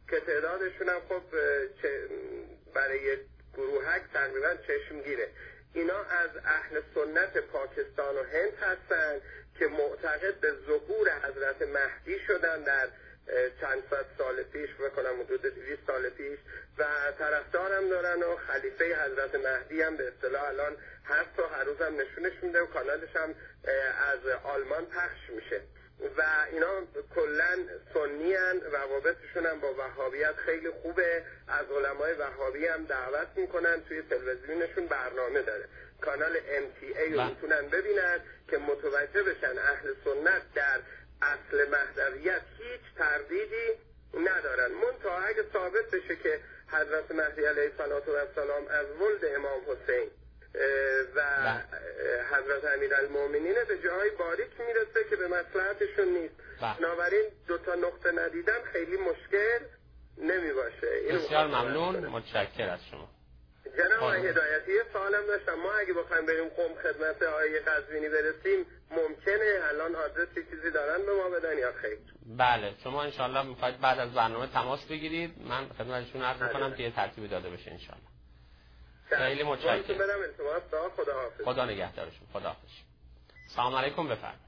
که تعدادشون هم خب برای گروهک تقریبا چشمگیره. اینا از اهل سنت پاکستان و هند هستن که معتقد به ظهور حضرت مهدی شدن در چند صد سال پیش، بکنم حدود دویست سال پیش، و طرفدارم دارن و خلیفه حضرت مهدی هم به اصطلاح الان هست و هر روز هم نشونش میده و کانالش هم از آلمان پخش میشه و اینا کلن سنی هن، روابطشون هم با وهابیت خیلی خوبه، از علمای وهابی هم دعوت میکنن، توی تلویزیونشون برنامه داره، کانال ام تی ای رو میتونن ببینن که متوجه بشن اهل سنت در اصل مهدویت هیچ تردیدی ندارن. منتها اگه ثابت بشه که حضرت مهدی علیه السلام از ولد امام حسین و حضرت امیرالمومنین به جای باریک میرسه که به مصلحتشون نیست، بنابراین دو تا نقطه ندیدن خیلی مشکل نمی باشه. بسیار ممنون، متشکرم از شما جناب هدایتی. یه سوالم داشتم، ما اگه بخوایم بریم قم خدمت آقای قزوینی برسیم ممکنه الان آدرسی چیزی دارن به ما بدن یا خیر؟ بله، شما انشالله میخواید بعد از برنامه تماس بگیرید، من خدمتشون عرض میکنم که یه ترتیبی داده بشه انشالله. خیلی متشکرم. برم التماس تا خدا حافظ. خدا نگهدارشون. خدا حافظ. سلام علیکم، بفرمایید.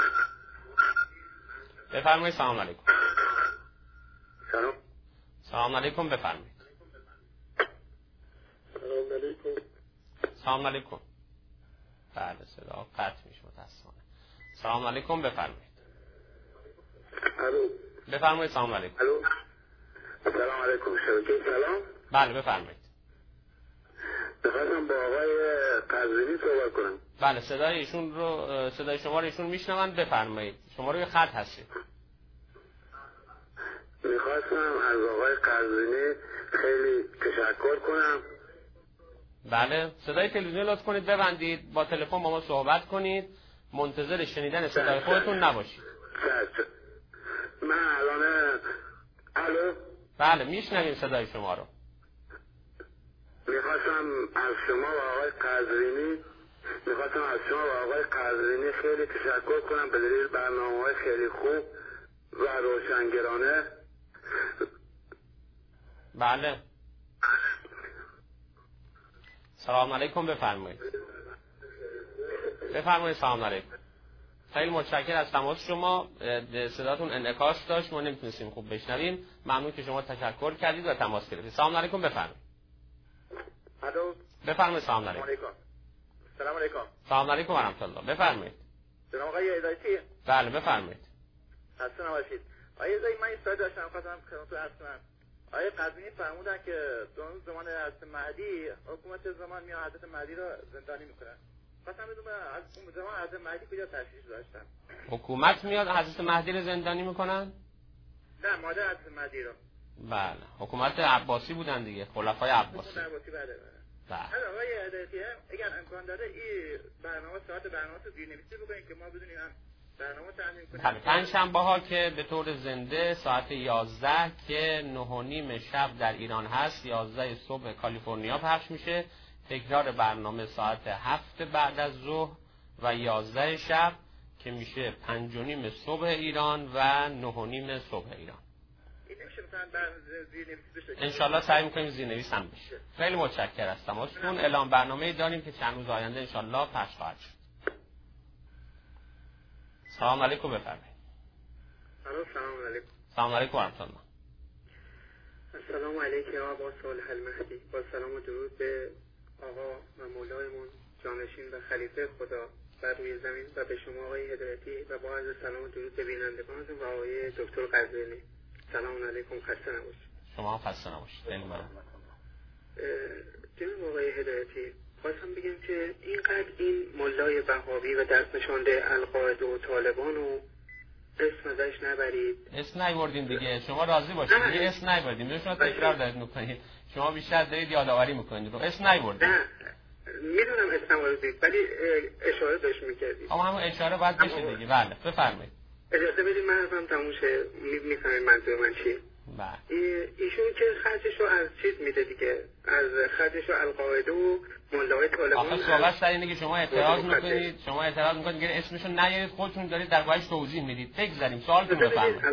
بفرمایید. سلام علیکم. سلام. سلام علیکم، بفرمایید. سلام علیکم. سلام علیکم. بله، صدا قطع میشه متأسفانه. سلام علیکم، بفرمایید. الو. بفرمایید. سلام علیکم. الو. سلام علیکم. شبکه سلام. بله، بفرمایید. بخواستم با آقای قزوینی صحبت کنم. بله، صدای ایشون رو صدای شما رو ایشون میشنوند، بفرمایید. شما روی خط هستید. میخواستم از آقای قزوینی خیلی تشکر کنم. بله، صدای تلویزیون لطف کنید ببندید، با تلفن با ما صحبت کنید، منتظر شنیدن صدای خودتون نباشید. من الان الو. بله، میشنویم صدای شما رو. میخواستم از شما و آقای قزوینی میخواستم از شما و آقای قزوینی خیلی تشکر کنم به دلیل برنامه‌های خیلی خوب و روشنگرانه. بله. سلام علیکم، بفرمایید. بفرمایید. سلام علیکم. خیلی متشکرم از تماس شما، صداتون انعکاس داشت، ما نمیتونستیم خوب بشنویم. ممنون که شما تشکر کردید و تماس گرفتید. سلام علیکم، بفرمایید. الو. بفرمایید. سلام علیکم. سلام علیکم. سلام علیکم و رحمت الله. بفرمایید. جناب آقای هدایتی. بله، بفرمایید. حسن باشید. آقای هدایتی، من این سوال داشتم، خواستم خدمتتون عرض کنم. آقای قزوینی فرمودن که در زمان حضرت مهدی حکومت زمان میاد حضرت مهدی رو زندانی میکنن. خواستم بدونم از اون زمان حضرت مهدی کجا تشریف داشتن؟ حکومت میاد حضرت مهدی رو زندانی میکنن؟ نه، مادر حضرت مهدی رو. بله، حکومت عباسی بودن دیگه، خلفای عباسی. حکومت عباسی بله. بله. حالا آقای هدایتی، اگر امکان داره این برنامه ساعت برنامه رو زیرنویسی بکنید که ما بدونیم برنامه تامین کنیم. بله، پنجشنبه ها که به طور زنده ساعت یازده که نه و نیم شب در ایران هست، یازده صبح کالیفرنیا پخش میشه. تکرار برنامه ساعت هفت بعد از ظهر و یازده شب که میشه پنج و نیم صبح ایران و نه و نیم صبح ایران. انشالله سعی میکنیم زیرنویس هم بشه. خیلی متشکرم از تماستون. اعلام برنامه داریم که چند روز آینده انشالله پخش خواهد شد. سلام علیکم، بفرمایید. سلام علیکم. سلام علیکم و رحمت الله. السلام علیکم آقا صالح المهدی. با سلام و درود به آقا و مولایمون جانشین و خلیفه خدا بر روی زمین و به شما آقای هدایتی و با عرض سلام و درود به بینندگانتون و آقای دکتر قزوینی. سلام علیکم، خسته نباشید. شما خسته نباشید. خیلی ممنون. جناب آقای هدایتی، خواستم بگم که اینقدر این ملای وهابی و دست نشانده القاعده و طالبان و اسم ازش نبرید. اسم نبردیم دیگه، شما راضی باشید دیگه، اسم نبردیم. شما تکرار دارید میکنید، شما بیشتر دارید یادآوری میکنید رو اسم نبردیم. نه میدونم اسم نبردید ولی اشاره داشت میکردید. اما همون اشاره باید بشه دیگه. بله بفرمایید. اجازه بدید من حرفم تموم شه، میفهمید منظور من چیه. بله. ایشون که خرجشو از چیز میده دیگه، از خرجشو القاعده و ملای طالبان. آخه صحبت سر اینه که شما اعتراض میکنید، شما اعتراض میکنید که اسمشو نیارید، خودتون دارید در بایش توضیح میدید. بگذاریم سوالتون رو بفرمایید.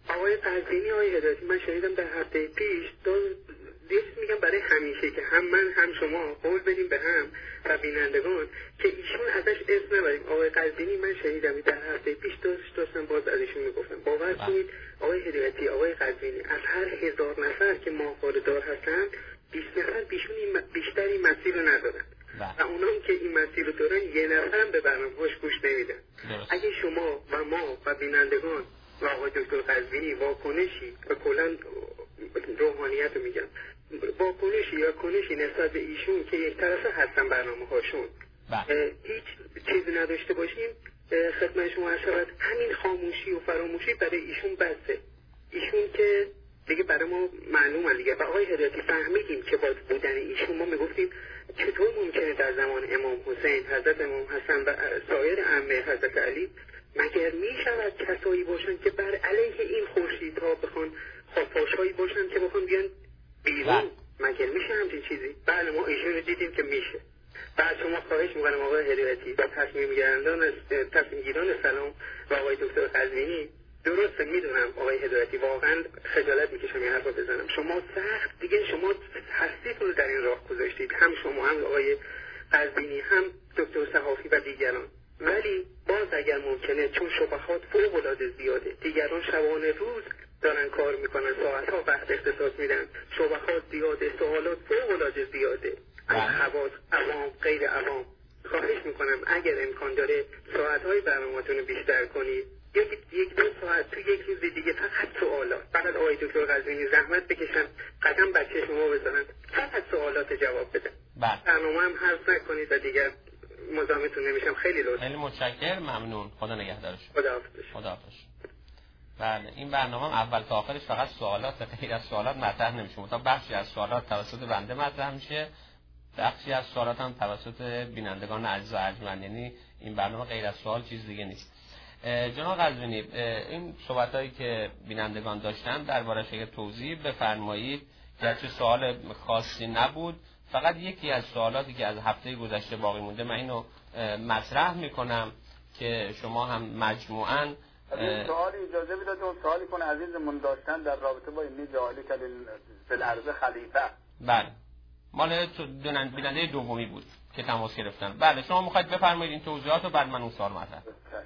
آقای قزوینی آقای هدایتی من شنیدم در هفته پیش دو دیست میگم برای همیشه که هم من هم شما قول بدیم به هم و بینندگان که ایشون ازش اسم نبریم. آقای قزوینی من شنیدم در هفته پیش داشت داشتم باز از ایشون میگفتم. باور کنید آقای هدایتی آقای قزوینی از هر هزار نفر که ماهواره‌دار هستن بیست نفر بیشون این بیشتر این مسیر رو ندارن و اونام که این مسیر رو دارن یه نفرم به برنامه‌هاش گوش نمیدن. اگه شما و ما و بینندگان و آقای دکتر قزوینی واکنشی و کلا روحانیت رو میگم واکنشی یا کنشی نسبت به ایشون که یک طرفه هستن برنامه هاشون هیچ چیزی نداشته باشیم، خدمت شما عرض شود همین خاموشی و فراموشی برای ایشون بسه. ایشون که دیگه برای ما معلومه دیگه. و آقای هدایتی فهمیدیم که با بودن ایشون ما میگفتیم چطور ممکنه در زمان امام حسین، حضرت امام حسن و سایر ائمه حضرت علی مگر میشود کسایی باشن که بر علیه این خورشیدها بخوان خاکپاشهایی باشن که بخوان بیان بیرون؟ مگر میشه همچین چیزی؟ بله ما ایشون رو دیدیم که میشه. بعد شما خواهش میکنم آقای هدایتی و تصمیم گیرندان تصمیم گیران سلام و آقای دکتر قزوینی، درسته میدونم آقای هدایتی واقعا خجالت میکشم این حرفا بزنم، شما سخت دیگه شما هستیتون رو در این راه گذاشتید، هم شما هم آقای قزوینی هم دکتر صحافی و دیگران، ولی باز اگر ممکنه چون شبهات فوق العاده زیاده، دیگران شبانه روز دارن کار میکنن، ساعتها وقت اختصاص میدن، شبهات زیاده، سوالات فوق العاده زیاده از حواس عوام غیر عوام. خواهش میکنم اگر امکان داره ساعتهای برنامه‌تون رو بیشتر کنید، یک یک دو ساعت تو یک روز دیگه فقط سوالات، فقط آقای دکتر قزوینی زحمت بکشن قدم بچه شما بزنن فقط سوالات جواب بدن. برنامه هم حذف نکنید و دیگر مزاحمتون نمیشم. خیلی لطفا. خیلی متشکرم، ممنون. خدا نگهدارش. خداحافظ. خداحافظ. بله این برنامه اول تا آخرش فقط سوالات، غیر از سوالات مطرح نمیشه. تا بخشی از سوالات توسط بنده مطرح میشه، بخشی از سوالات هم توسط بینندگان عزیز و ارجمند. یعنی این برنامه غیر از سوال چیز دیگه نیست. جناب قزوینی، این صحبتایی که بینندگان داشتن دربارش اگه توضیح بفرمایید، گرچه سوال خاصی نبود، فقط یکی از سوالاتی که از هفته گذشته باقی مونده من اینو مطرح میکنم که شما هم مجموعاً این سوالی اجازه بدید اون سوالی کنه عزیزمون داشتن در رابطه با این جاهلی که فی الارض خلیفه. بله مال بیننده دومی بود که تماس گرفتن. بله شما میخواید بفرمایید این توضیحات رو، بعد من اون سوال مطرح.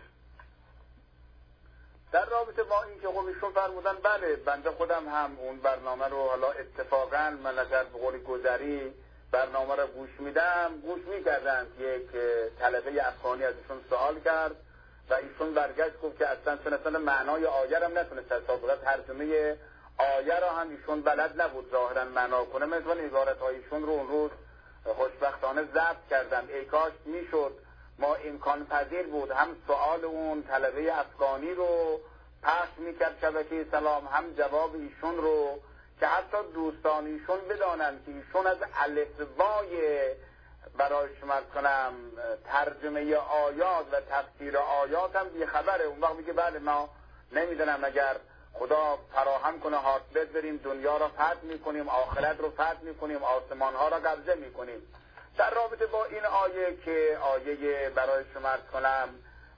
در رابطه با این که خب ایشون فرمودن بله بنده خودم هم اون برنامه رو حالا اتفاقا من اگر به قول گذری برنامه رو گوش میدم گوش میکردم که یک طلبه افغانی از ایشون سوال کرد و ایشون برگشت گفت که اصلا سنتان معنای آیه رو هم نتونست سابقه ترجمه آیه رو هم ایشون بلد نبود ظاهرا معنا کنه. مثلا عبارت های ایشون رو اون روز خوشبختانه ضبط کردم، ای کاش میشد ما امکان پذیر بود هم سوال اون طلبه افغانی رو پخش میکرد شبکه سلام، هم جواب ایشون رو، که حتی دوستان ایشون بدانند که ایشون از الفبای برای شما کنم ترجمه آیات و تفسیر آیات هم بیخبره. اون وقت میگه بله ما نمیدونم اگر خدا فراهم کنه هاتبت بریم دنیا را فتح میکنیم، آخرت رو فتح میکنیم، آسمان ها را قبضه میکنیم. در رابطه با این آیه که آیه برای شما کنم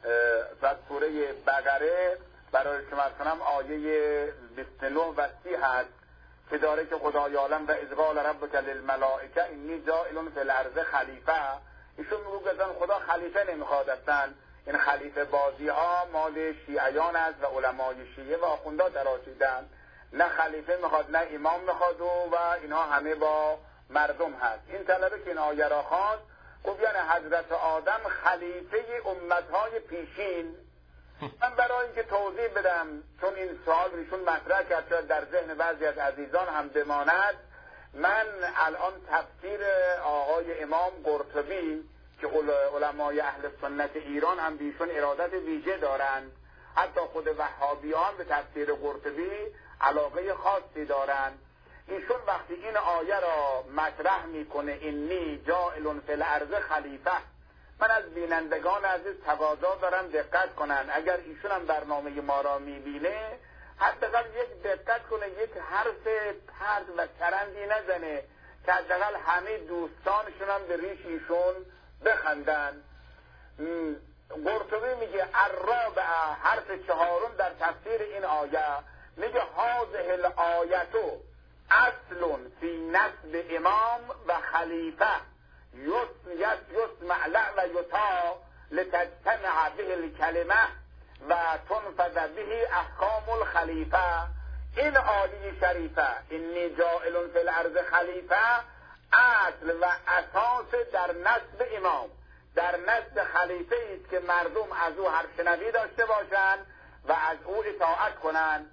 و سوره بقره برای شما کنم آیه بیست و نه و سی هست که داره که خدای عالم و اذ قال ربک للملائکه انی جاعل فی الارض خلیفه. ایشون میگه گفتن خدا خلیفه نمیخواد، اصلا این خلیفه بازی ها مال شیعیان است و علمای شیعه و آخوندا تراشیدن، نه خلیفه میخواد نه امام میخواد و اینها همه با مردم هست. این طلبه که این آیه را خواند گفت یعنی حضرت آدم خلیفه امتهای پیشین. من برای اینکه توضیح بدم چون این سوال ایشون مطرح کرد شاید در ذهن بعضی از عزیزان هم بماند، من الان تفسیر آقای امام قرطبی که علمای اهل سنت ایران هم بیشون ارادت ویژه دارند، حتی خود وهابیان به تفسیر قرطبی علاقه خاصی دارند، ایشون وقتی این آیه را مطرح میکنه انی جاعل فی الارض خلیفه، من از بینندگان عزیز تقاضا دارم دقت کنن، اگر ایشون هم برنامه ما را میبینه حداقل یک دقت کنه، یک حرف پرت و چرندی نزنه که حداقل همه دوستانشون هم به ریش ایشون بخندن. قرطبی میگه الرابعه حرف چهارم در تفسیر این آیه میگه هذه الآیتو اصل فی نسب امام و خلیفه یسمع له و یطاع لتجتمع به الکلمه و تنفذ به احکام الخلیفه. این آیه شریفه انی جاعل فی الارض خلیفه اصل و اساس در نسب امام، در نسب خلیفه است که مردم از او حرفشنوی داشته باشند و از او اطاعت کنند.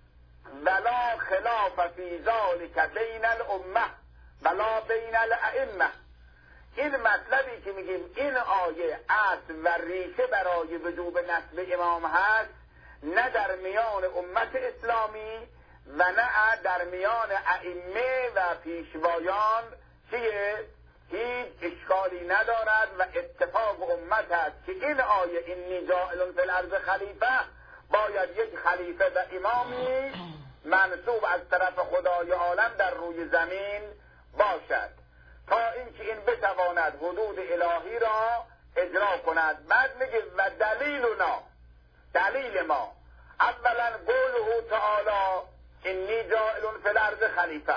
ولا خلاف فی ذلک بین الامه ولا بین الائمه. این مطلبی که میگیم این آیه اصل و ریشه برای وجوب نسب امام هست، نه در میان امت اسلامی و نه در میان ائمه و پیشوایان چیه؟ هیچ اشکالی ندارد و اتفاق امت است که این آیه انی جاعل فی الارض خلیفه باید یک خلیفه و امامی منصوب از طرف خدای عالم در روی زمین باشد تا اینکه این بتواند حدود الهی را اجرا کند. بعد میگه و دلیلنا، دلیل ما اولا قوله تعالی انی جاعل فی الارض خلیفه،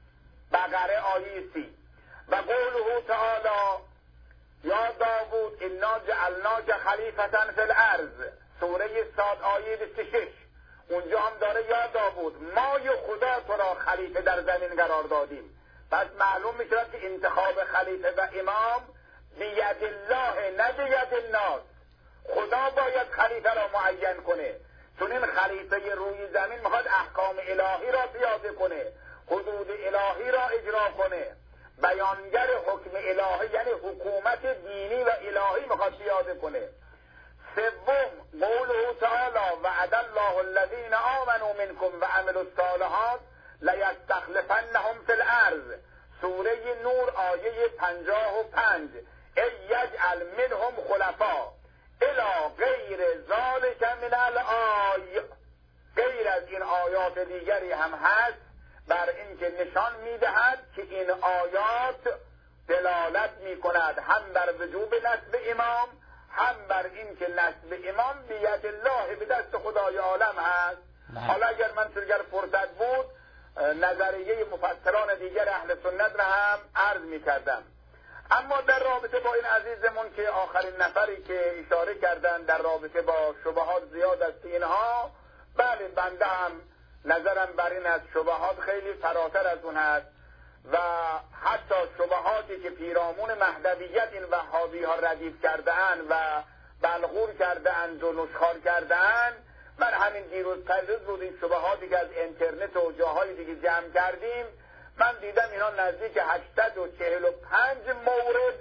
بقره آیه سی، و قوله تعالی یا داوود انا جعلناک خلیفة فی الارض، سوره صاد آیه بیست و شش. اونجا هم داره یا داوود ما ی خدا تو را خلیفه در زمین قرار دادیم. پس معلوم میشه که انتخاب خلیفه و امام بید الله نه بید الناس. خدا باید خلیفه را معین کنه، چون این خلیفه روی زمین میخواد احکام الهی را پیاده کنه، حدود الهی را اجرا کنه، بیانگر حکم الهی یعنی حکومت دینی و الهی میخواد پیاده کنه. سوم قوله تعالی وعد الله الذین آمنوا منکم و عملوا الصالحات لیستخلفنهم فی الارض، سوره نور آیه پنجاه و پنج. ای یجعل منهم خلفا الی غیر ذلک من الآی. غیر از این آیات دیگری هم هست بر اینکه نشان میدهد که این آیات دلالت میکند هم بر وجوب نسب امام، هم بر این که نسب امام بید الله، به دست خدای عالم هست. حالا اگر من اگر فرصت بود نظریه مفسران دیگر اهل سنت را هم عرض میکردم. اما در رابطه با این عزیزمون که آخرین نفری که اشاره کردن در رابطه با شبهات زیاد است اینها، بله بنده هم نظرم بر این است شبهات خیلی فراتر از اون هست و حتی شبهاتی که پیرامون مهدویت این وهابی ها ردیف کرده‌اند و بلغور کرده‌اند و نشخوار کرده‌اند. من همین دیروز پریروز بود این شبهاتی که از اینترنت و جاهای دیگه جمع کردیم، من دیدم اینا نزدیک هشتصد و چهل و پنج مورد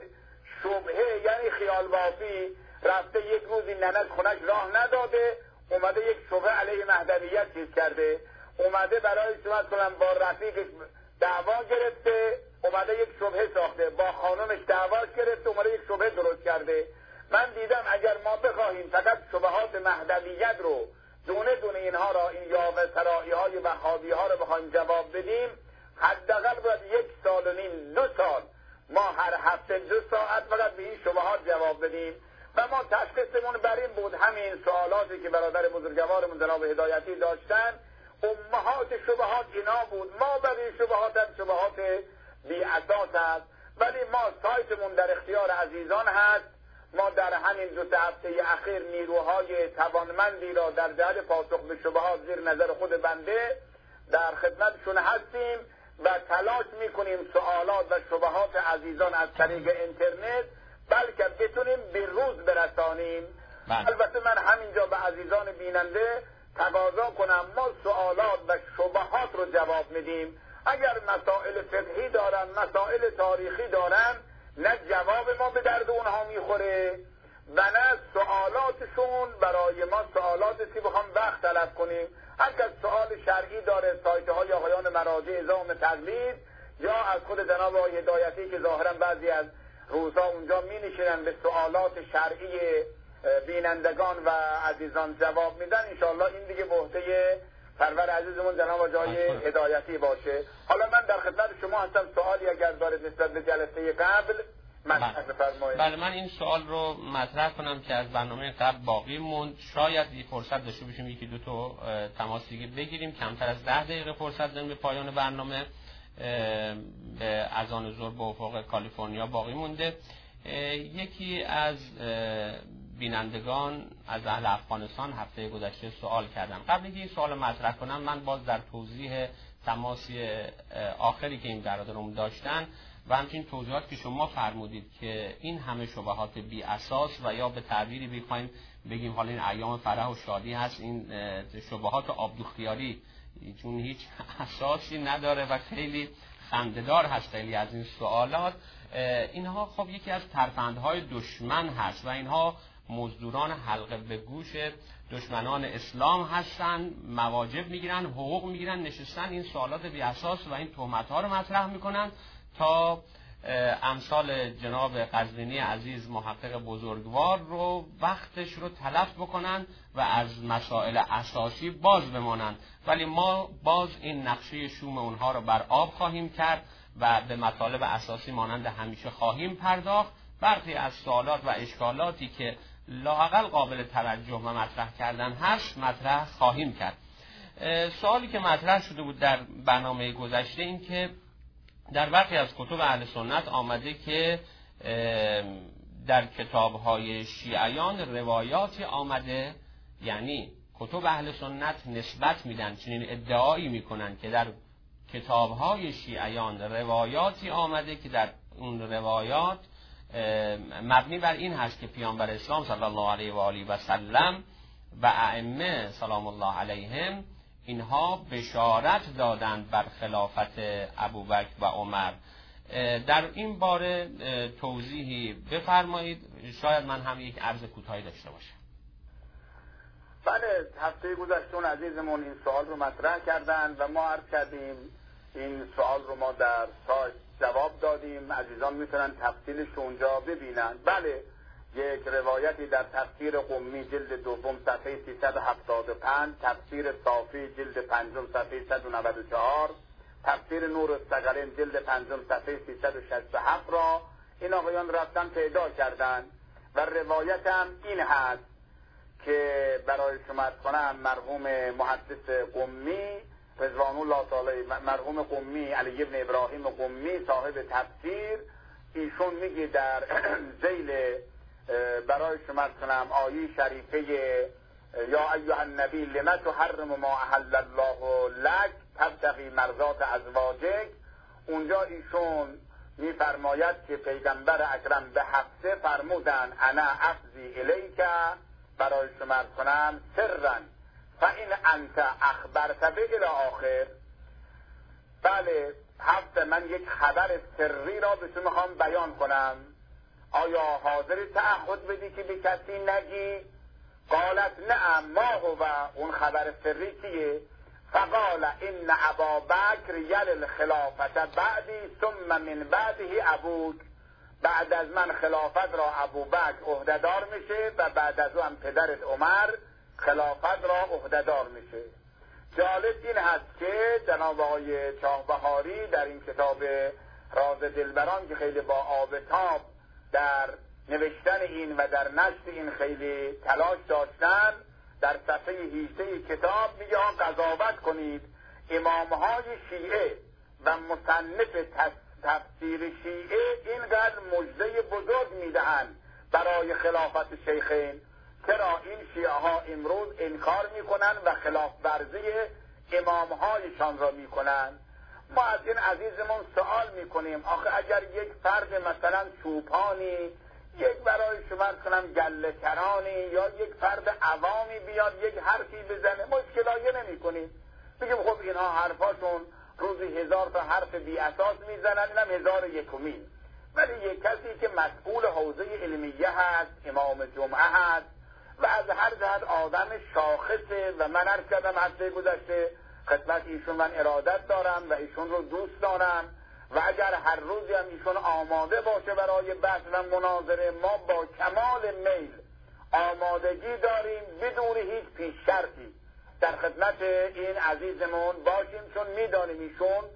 شبهه یعنی خیال بافی رفته یک روزی ننک خونش راه نداده، اومده یک شبهه علیه مهدویت چیز کرده، اومده برای صحبت کنم با رفیقش دعوا گرفته، اومده یک شبهه ساخته، با خانمش دعوا گرفته، اومده یک شبهه درست کرده. من دیدم اگر ما بخواهیم فقط شبهات مهدویت رو دونه دونه اینها را این یاوه سرایی های وهابی ها رو بخوایم جواب بدیم، حداقل باید یک سال و نیم دو سال ما هر هفته دو ساعت فقط به این شبهات جواب بدیم. و ما تشخیصمون بر این بود همین سوالاتی که برادر بزرگوارمون جناب هدایتی داشتن، امهات شبهات اینا بود. ما برای شبهات هم شبهات بی اساس هست، ولی ما سایتمون در اختیار عزیزان هست. ما در همین دو سه هفته اخیر نیروهای توانمندی را در جهت پاسخ به شبهات زیر نظر خود بنده در خدمتشون هستیم و تلاش میکنیم سوالات و شبهات عزیزان از طریق اینترنت بلکه بتونیم به روز برسانیم. البته من همینجا به عزیزان بیننده تقاضا کنم ما سوالات و شبهات رو جواب میدیم. اگر مسائل فقهی دارن، مسائل تاریخی دارن، نه جواب ما به درد اونها میخوره و نه سوالاتشون برای ما سوالاتی که بخوام وقت طلب کنیم. اگر سوال شرعی داره سایت های آقایان مراجع نظام تقلید یا از خود جناب آقای هدایتی که ظاهرا بعضی از روزها اونجا می نشینن به سوالات شرعی بینندگان و عزیزان جواب میدن، انشاءالله این دیگه به عهده سرور عزیزمون جناب آقای هدایتی باشه. حالا من در خدمت شما هستم، سوالی اگر دارید نسبت به جلسه قبل مطرح بفرمایید. بله، من این سوال رو مطرح کنم که از برنامه قبل باقی موند. شاید یه فرصت داشته باشیم یکی دو تا تماس دیگه بگیریم. کمتر از ده دقیقه فرصت داریم به پایان برنامه. به اذان ظهر به افق کالیفرنیا باقی مونده. یکی از بینندگان از اهل افغانستان هفته گذشته سوال کردم. قبل اینکه این سوال مطرح کنم، من باز در توضیح تماسی آخری که این برادرم داشتن و همچنین توضیحات که شما فرمودید که این همه شبهات بی اساس و یا به تعبیری بخوایم بگیم حالا این ایام فرح و شادی هست، این شبهات آبدوختیاری چون هیچ اساسی نداره و خیلی خنده‌دار هست خیلی از این سوالات، اینها خب یکی از ترفندهای دشمن هست و اینها مزدوران حلقه به گوش دشمنان اسلام هستن، مواجب میگیرن، حقوق میگیرن، نشستن این سوالات بی اساس و این تهمت ها رو مطرح میکنن تا امثال جناب قزوینی عزیز محقق بزرگوار رو وقتش رو تلف بکنن و از مسائل اساسی باز بمانند. ولی ما باز این نقشه شوم اونها رو بر آب خواهیم کرد و به مطالب اساسی مانند همیشه خواهیم پرداخت. برخی از سوالات و اشکالاتی که لااقل قابل توجه و مطرح کردن هست مطرح خواهیم کرد. سوالی که مطرح شده بود در برنامه گذشته این که در برخی از کتب اهل سنت آمده که در کتاب‌های شیعیان روایاتی آمده، یعنی کتب اهل سنت نسبت میدن، چنین ادعایی میکنن که در کتاب‌های شیعیان روایاتی آمده که در اون روایات مبنی بر این هست که پیامبر اسلام صلی الله علیه و آله و سلم و ائمه سلام الله علیهم اینها بشارت دادند بر خلافت ابوبکر و عمر. در این باره توضیحی بفرمایید، شاید من هم یک عرض کوتاهی داشته باشم. بله، هفته گذشته اون عزیزمون این سوال رو مطرح کردن و ما عرض کردیم این سوال رو ما در سایت جواب دادیم، عزیزان میتونن تفصیلش اونجا ببینن. بله، یک روایتی در تفسیر قمی جلد دوم صفحه سیصد و هفتاد و پنج، تفسیر صافی جلد پنجم صفحه صد و نود و چهار، تفسیر نور الثقلین جلد پنجم صفحه سیصد و شصت و هفت را این آقایان رفتن پیدا کردن و روایت هم این هست که برای شما کنم مرحوم محدث قمی رضوان الله تعالی، مرحوم قمی علی ابن ابراهیم قمی صاحب تفسیر، ایشون میگه در ذیل برای شما کنم آیه شریفه یا ایها النبی لما تحرم ما احل الله لک تبتغی مرضات ازواجک، اونجا ایشون میفرماید که پیغمبر اکرم به حفصه فرمودن انا افضی الیک برای شما کنم سرن فاین انت اخبرت به الی آخر. بله، حفصه من یک خبر سری را به تو میخوام بیان کنم، آیا حاضر تعهد بدی که به کسی نگی؟ قالت نعم، ما هو، اون خبر سری کیه؟ فقال ان ابا بکر یل الخلافت بعدی ثم من بعده ابوک، بعد از من خلافت را ابو بکر عهدهدار میشه و بعد از او هم پدرت عمر خلافت را عهدهدار میشه. جالب این هست که جناب آقای چاهبهاری در این کتاب راز دلبران که خیلی با آب تاب در نوشتن این و در نشر این خیلی تلاش داشتن، در صفحه هجده کتاب میگه قضاوت کنید امامهای شیعه و مصنف تفسیر شیعه اینقدر مژده بزرگ میدهند برای خلافت شیخین، چرا این شیعه ها امروز انکار میکنن و خلاف ورزی امامهایشان را میکنن؟ ما از این عزیزمون سوال میکنیم آخه اگر یک فرد مثلا چوپانی، یک برای شما کنم گله کرانی یا یک فرد عوامی بیاد یک حرفی بزنه، ما اشکالایه نمی کنیم، بگیم خب اینها حرفاشون روزی هزار تا حرف بی اساس میزنن، اینم هزار یکمی. ولی یک کسی که مسئول حوزه علمیه هست، امام جمعه هست و از هر جهت آدم شاخصه و من عرض کردم هفته گذشته خدمت ایشون من ارادت دارم و ایشون رو دوست دارم و اگر هر روزی هم ایشون آماده باشه برای بحث و مناظره، ما با کمال میل آمادگی داریم بدون هیچ پیش شرطی در خدمت این عزیزمون باشیم، چون میدانیم ایشون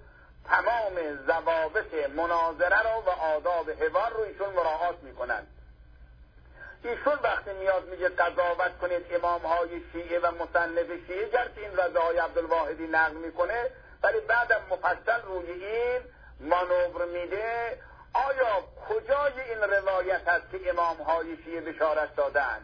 تمام ضوابط مناظره رو و آداب حوار رو ایشون مراعات میکنن. ایشون وقتی میاد میگه قضاوت کنید امام های شیعه و مصنف شیعه، گرچه این رضا های عبدالواحدی نقل میکنه ولی بعدم مفصل روی این مانور میده آیا کجای این روایت هست که امام های شیعه بشارت دادن؟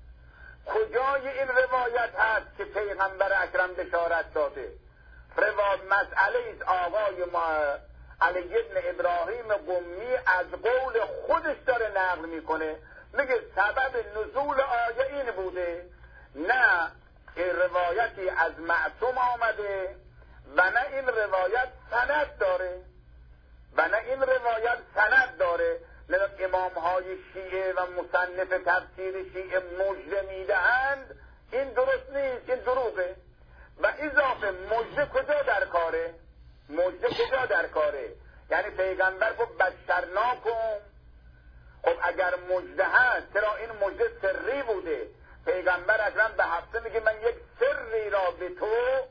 کجای این روایت هست که پیغمبر اکرم بشارت داده؟ روایت مسئله ایست آقای ما علی ابن ابراهیم قمی از قول خودش داره نقل میکنه، میگه سبب نزول آیه این بوده، نه این روایتی از معصوم آمده و نه این روایت سند داره و نه این روایت سند داره. لذا امام های شیعه و مصنف تفسیر شیعه مجده میدهند، این درست نیست، این دروغه. و اضافه مجده کجا در کاره؟ مجده کجا در کاره؟ یعنی پیغمبر گفت بشرناکم. خب اگر مجده هست چرا این مجده سری بوده؟ پیغمبر اکرم به هفته میگه من یک سری را به تو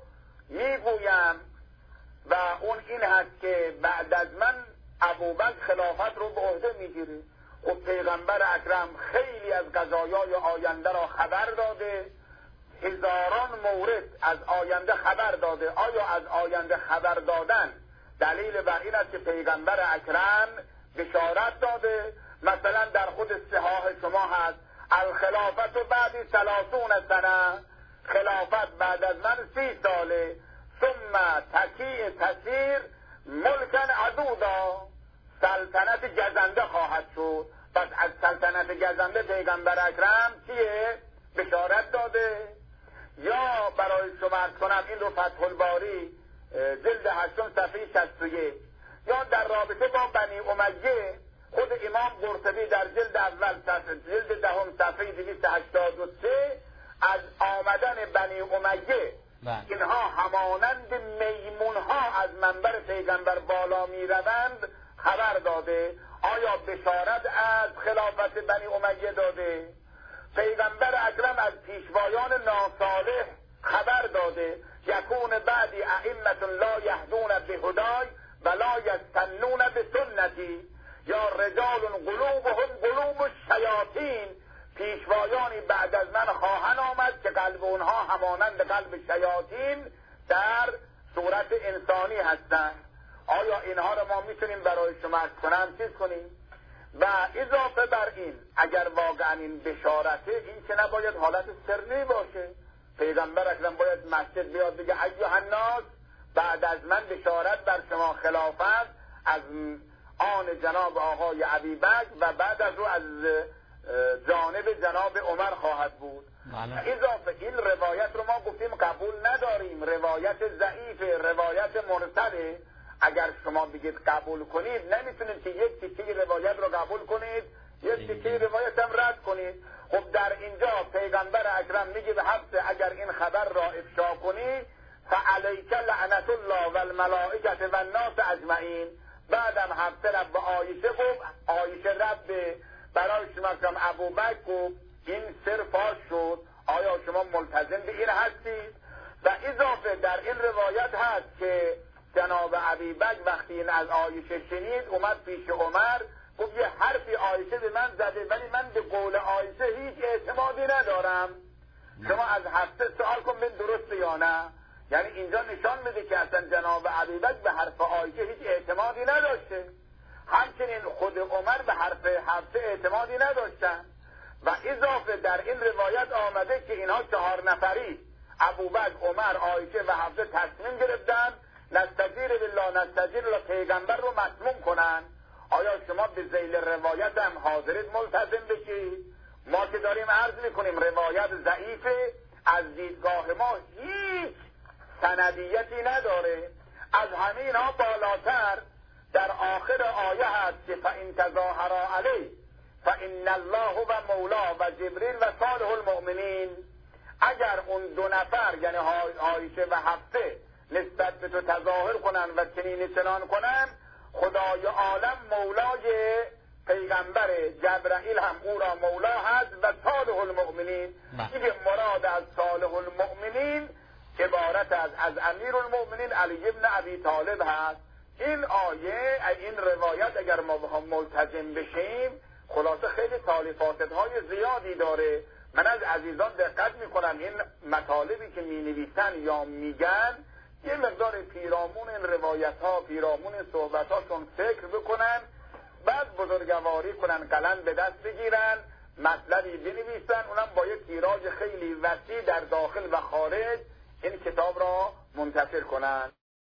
میگویم و اون این هست که بعد از من ابوبکر خلافت رو به عهده میگیره. خب پیغمبر اکرم خیلی از قضایای آینده را خبر داده، هزاران مورد از آینده خبر داده. آیا از آینده خبر دادن دلیل بر این است که پیغمبر اکرم بشارت داده؟ مثلا در خود صحاح شما هست الخلافت بعدی ثلاثون سنه، خلافت بعد از من سی ساله، ثم تکی تسیر ملکن عدودا، سلطنت گزنده خواهد شد. پس از سلطنت گزنده پیغمبر اکرم چیه؟ بشارت داده. یا برای شما عرض کنم این رو فتح الباری جلد هشتم صفحه شصت و یک، یا در رابطه با بنی امیه خود امام قرطبی در جلد اول جلد دهم صفحه دویست و هشتاد و سه از آمدن بنی امیه اینها همانند میمون ها از منبر پیغمبر بالا می روند خبر داده. آیا بشارت از خلافت بنی امیه داده؟ پیغمبر اکرم از پیشوایان ناصالح خبر داده یکون بعدی ائمة لا یهدون بهدای ولا یستنون بسنتی، یا رجال قلوبهم قلوب الشیاطین، پیشوایانی بعد از من خواهند آمد که قلب اونها همانند قلب شیاطین در صورت انسانی هستند. آیا اینها رو ما میتونیم برای شما عرض کنم چیز کنیم؟ و اضافه بر این اگر واقعا این بشارته، این که نباید حالت سری باشه. پیغمبر اکرم باید مسجد بیاد بگه ایها الناس بعد از من بشارت بر شما خلافت از آن جناب آقای ابوبکر و بعد از او از جانب جناب عمر خواهد بود. اضافه این روایت رو ما گفتیم قبول نداریم، روایت ضعیف، روایت مرسله. اگر شما بگید قبول کنید نمیتونید که یک تیکه روایت رو قبول کنید یک تیکه روایت هم رد کنید. خب در اینجا پیغمبر اکرم میگه به هفته اگر این خبر را افشا کنی فعلیک لعنت الله و الملائکه و الناس اجمعین. بعدم هفته رب عایشه گفت، عایشه رب برای شما کم ابوبکر گفت این سر فاش شد. آیا شما ملتزم به این هستید؟ و اضافه در این روایت هست که جناب ابوبکر وقتی این از عایشه شنید اومد پیش عمر گفت یه حرفی عایشه به من زده ولی من به قول عایشه هیچ اعتمادی ندارم. شما از هفته سوال کن من درسته یا نه؟ یعنی اینجا نشان میده که اصلا جناب ابوبکر به حرف عایشه هیچ اعتمادی نداشته. همچنین خود عمر به حرف هفته اعتمادی نداشتن. و اضافه در این روایت آمده که اینها چهار نفری ابوبکر، عمر، عایشه و هفته تصمیم گرفتن نستجیر بالله نستجیر الله پیغمبر رو مسموم کنن. آیا شما به ذیل روایت هم حاضرید ملتزم بشید؟ ما که داریم عرض میکنیم روایت ضعیفه، از دیدگاه ما هیچ سندیتی نداره. از همه اینها بالاتر در آخر آیه هست که فَإِن تَظَاهَرَا عَلَيْهِ فَإِنَّ اللَّهُ و مولا و جبریل و صالح المؤمنین. اگر اون دو نفر یعنی عایشه و حفصه نسبت به تو تظاهر کنن و چنین چنان کنن، خدای عالم مولای پیغمبر، جبرائیل هم او را مولا هست و صالح المؤمنین. دیگه مراد از صالح المؤمنین عبارت از از امیر المؤمنین علی ابن ابی طالب هست. این آیه، این روایت اگر ما با هم ملتزم بشیم، خلاصه خیلی تالیفاتهای زیادی داره. من از عزیزان دقت میکنم این مطالبی که می نویسن یا میگن یه مقدار پیرامون این روایت ها، پیرامون این صحبت هاشون فکر بکنن، بعد بزرگواری کنن، قلم به دست بگیرن، مطلبی بنویسن، اونم با یک تیراژ خیلی وسیع در داخل و خارج این کتاب را منتشر کنن.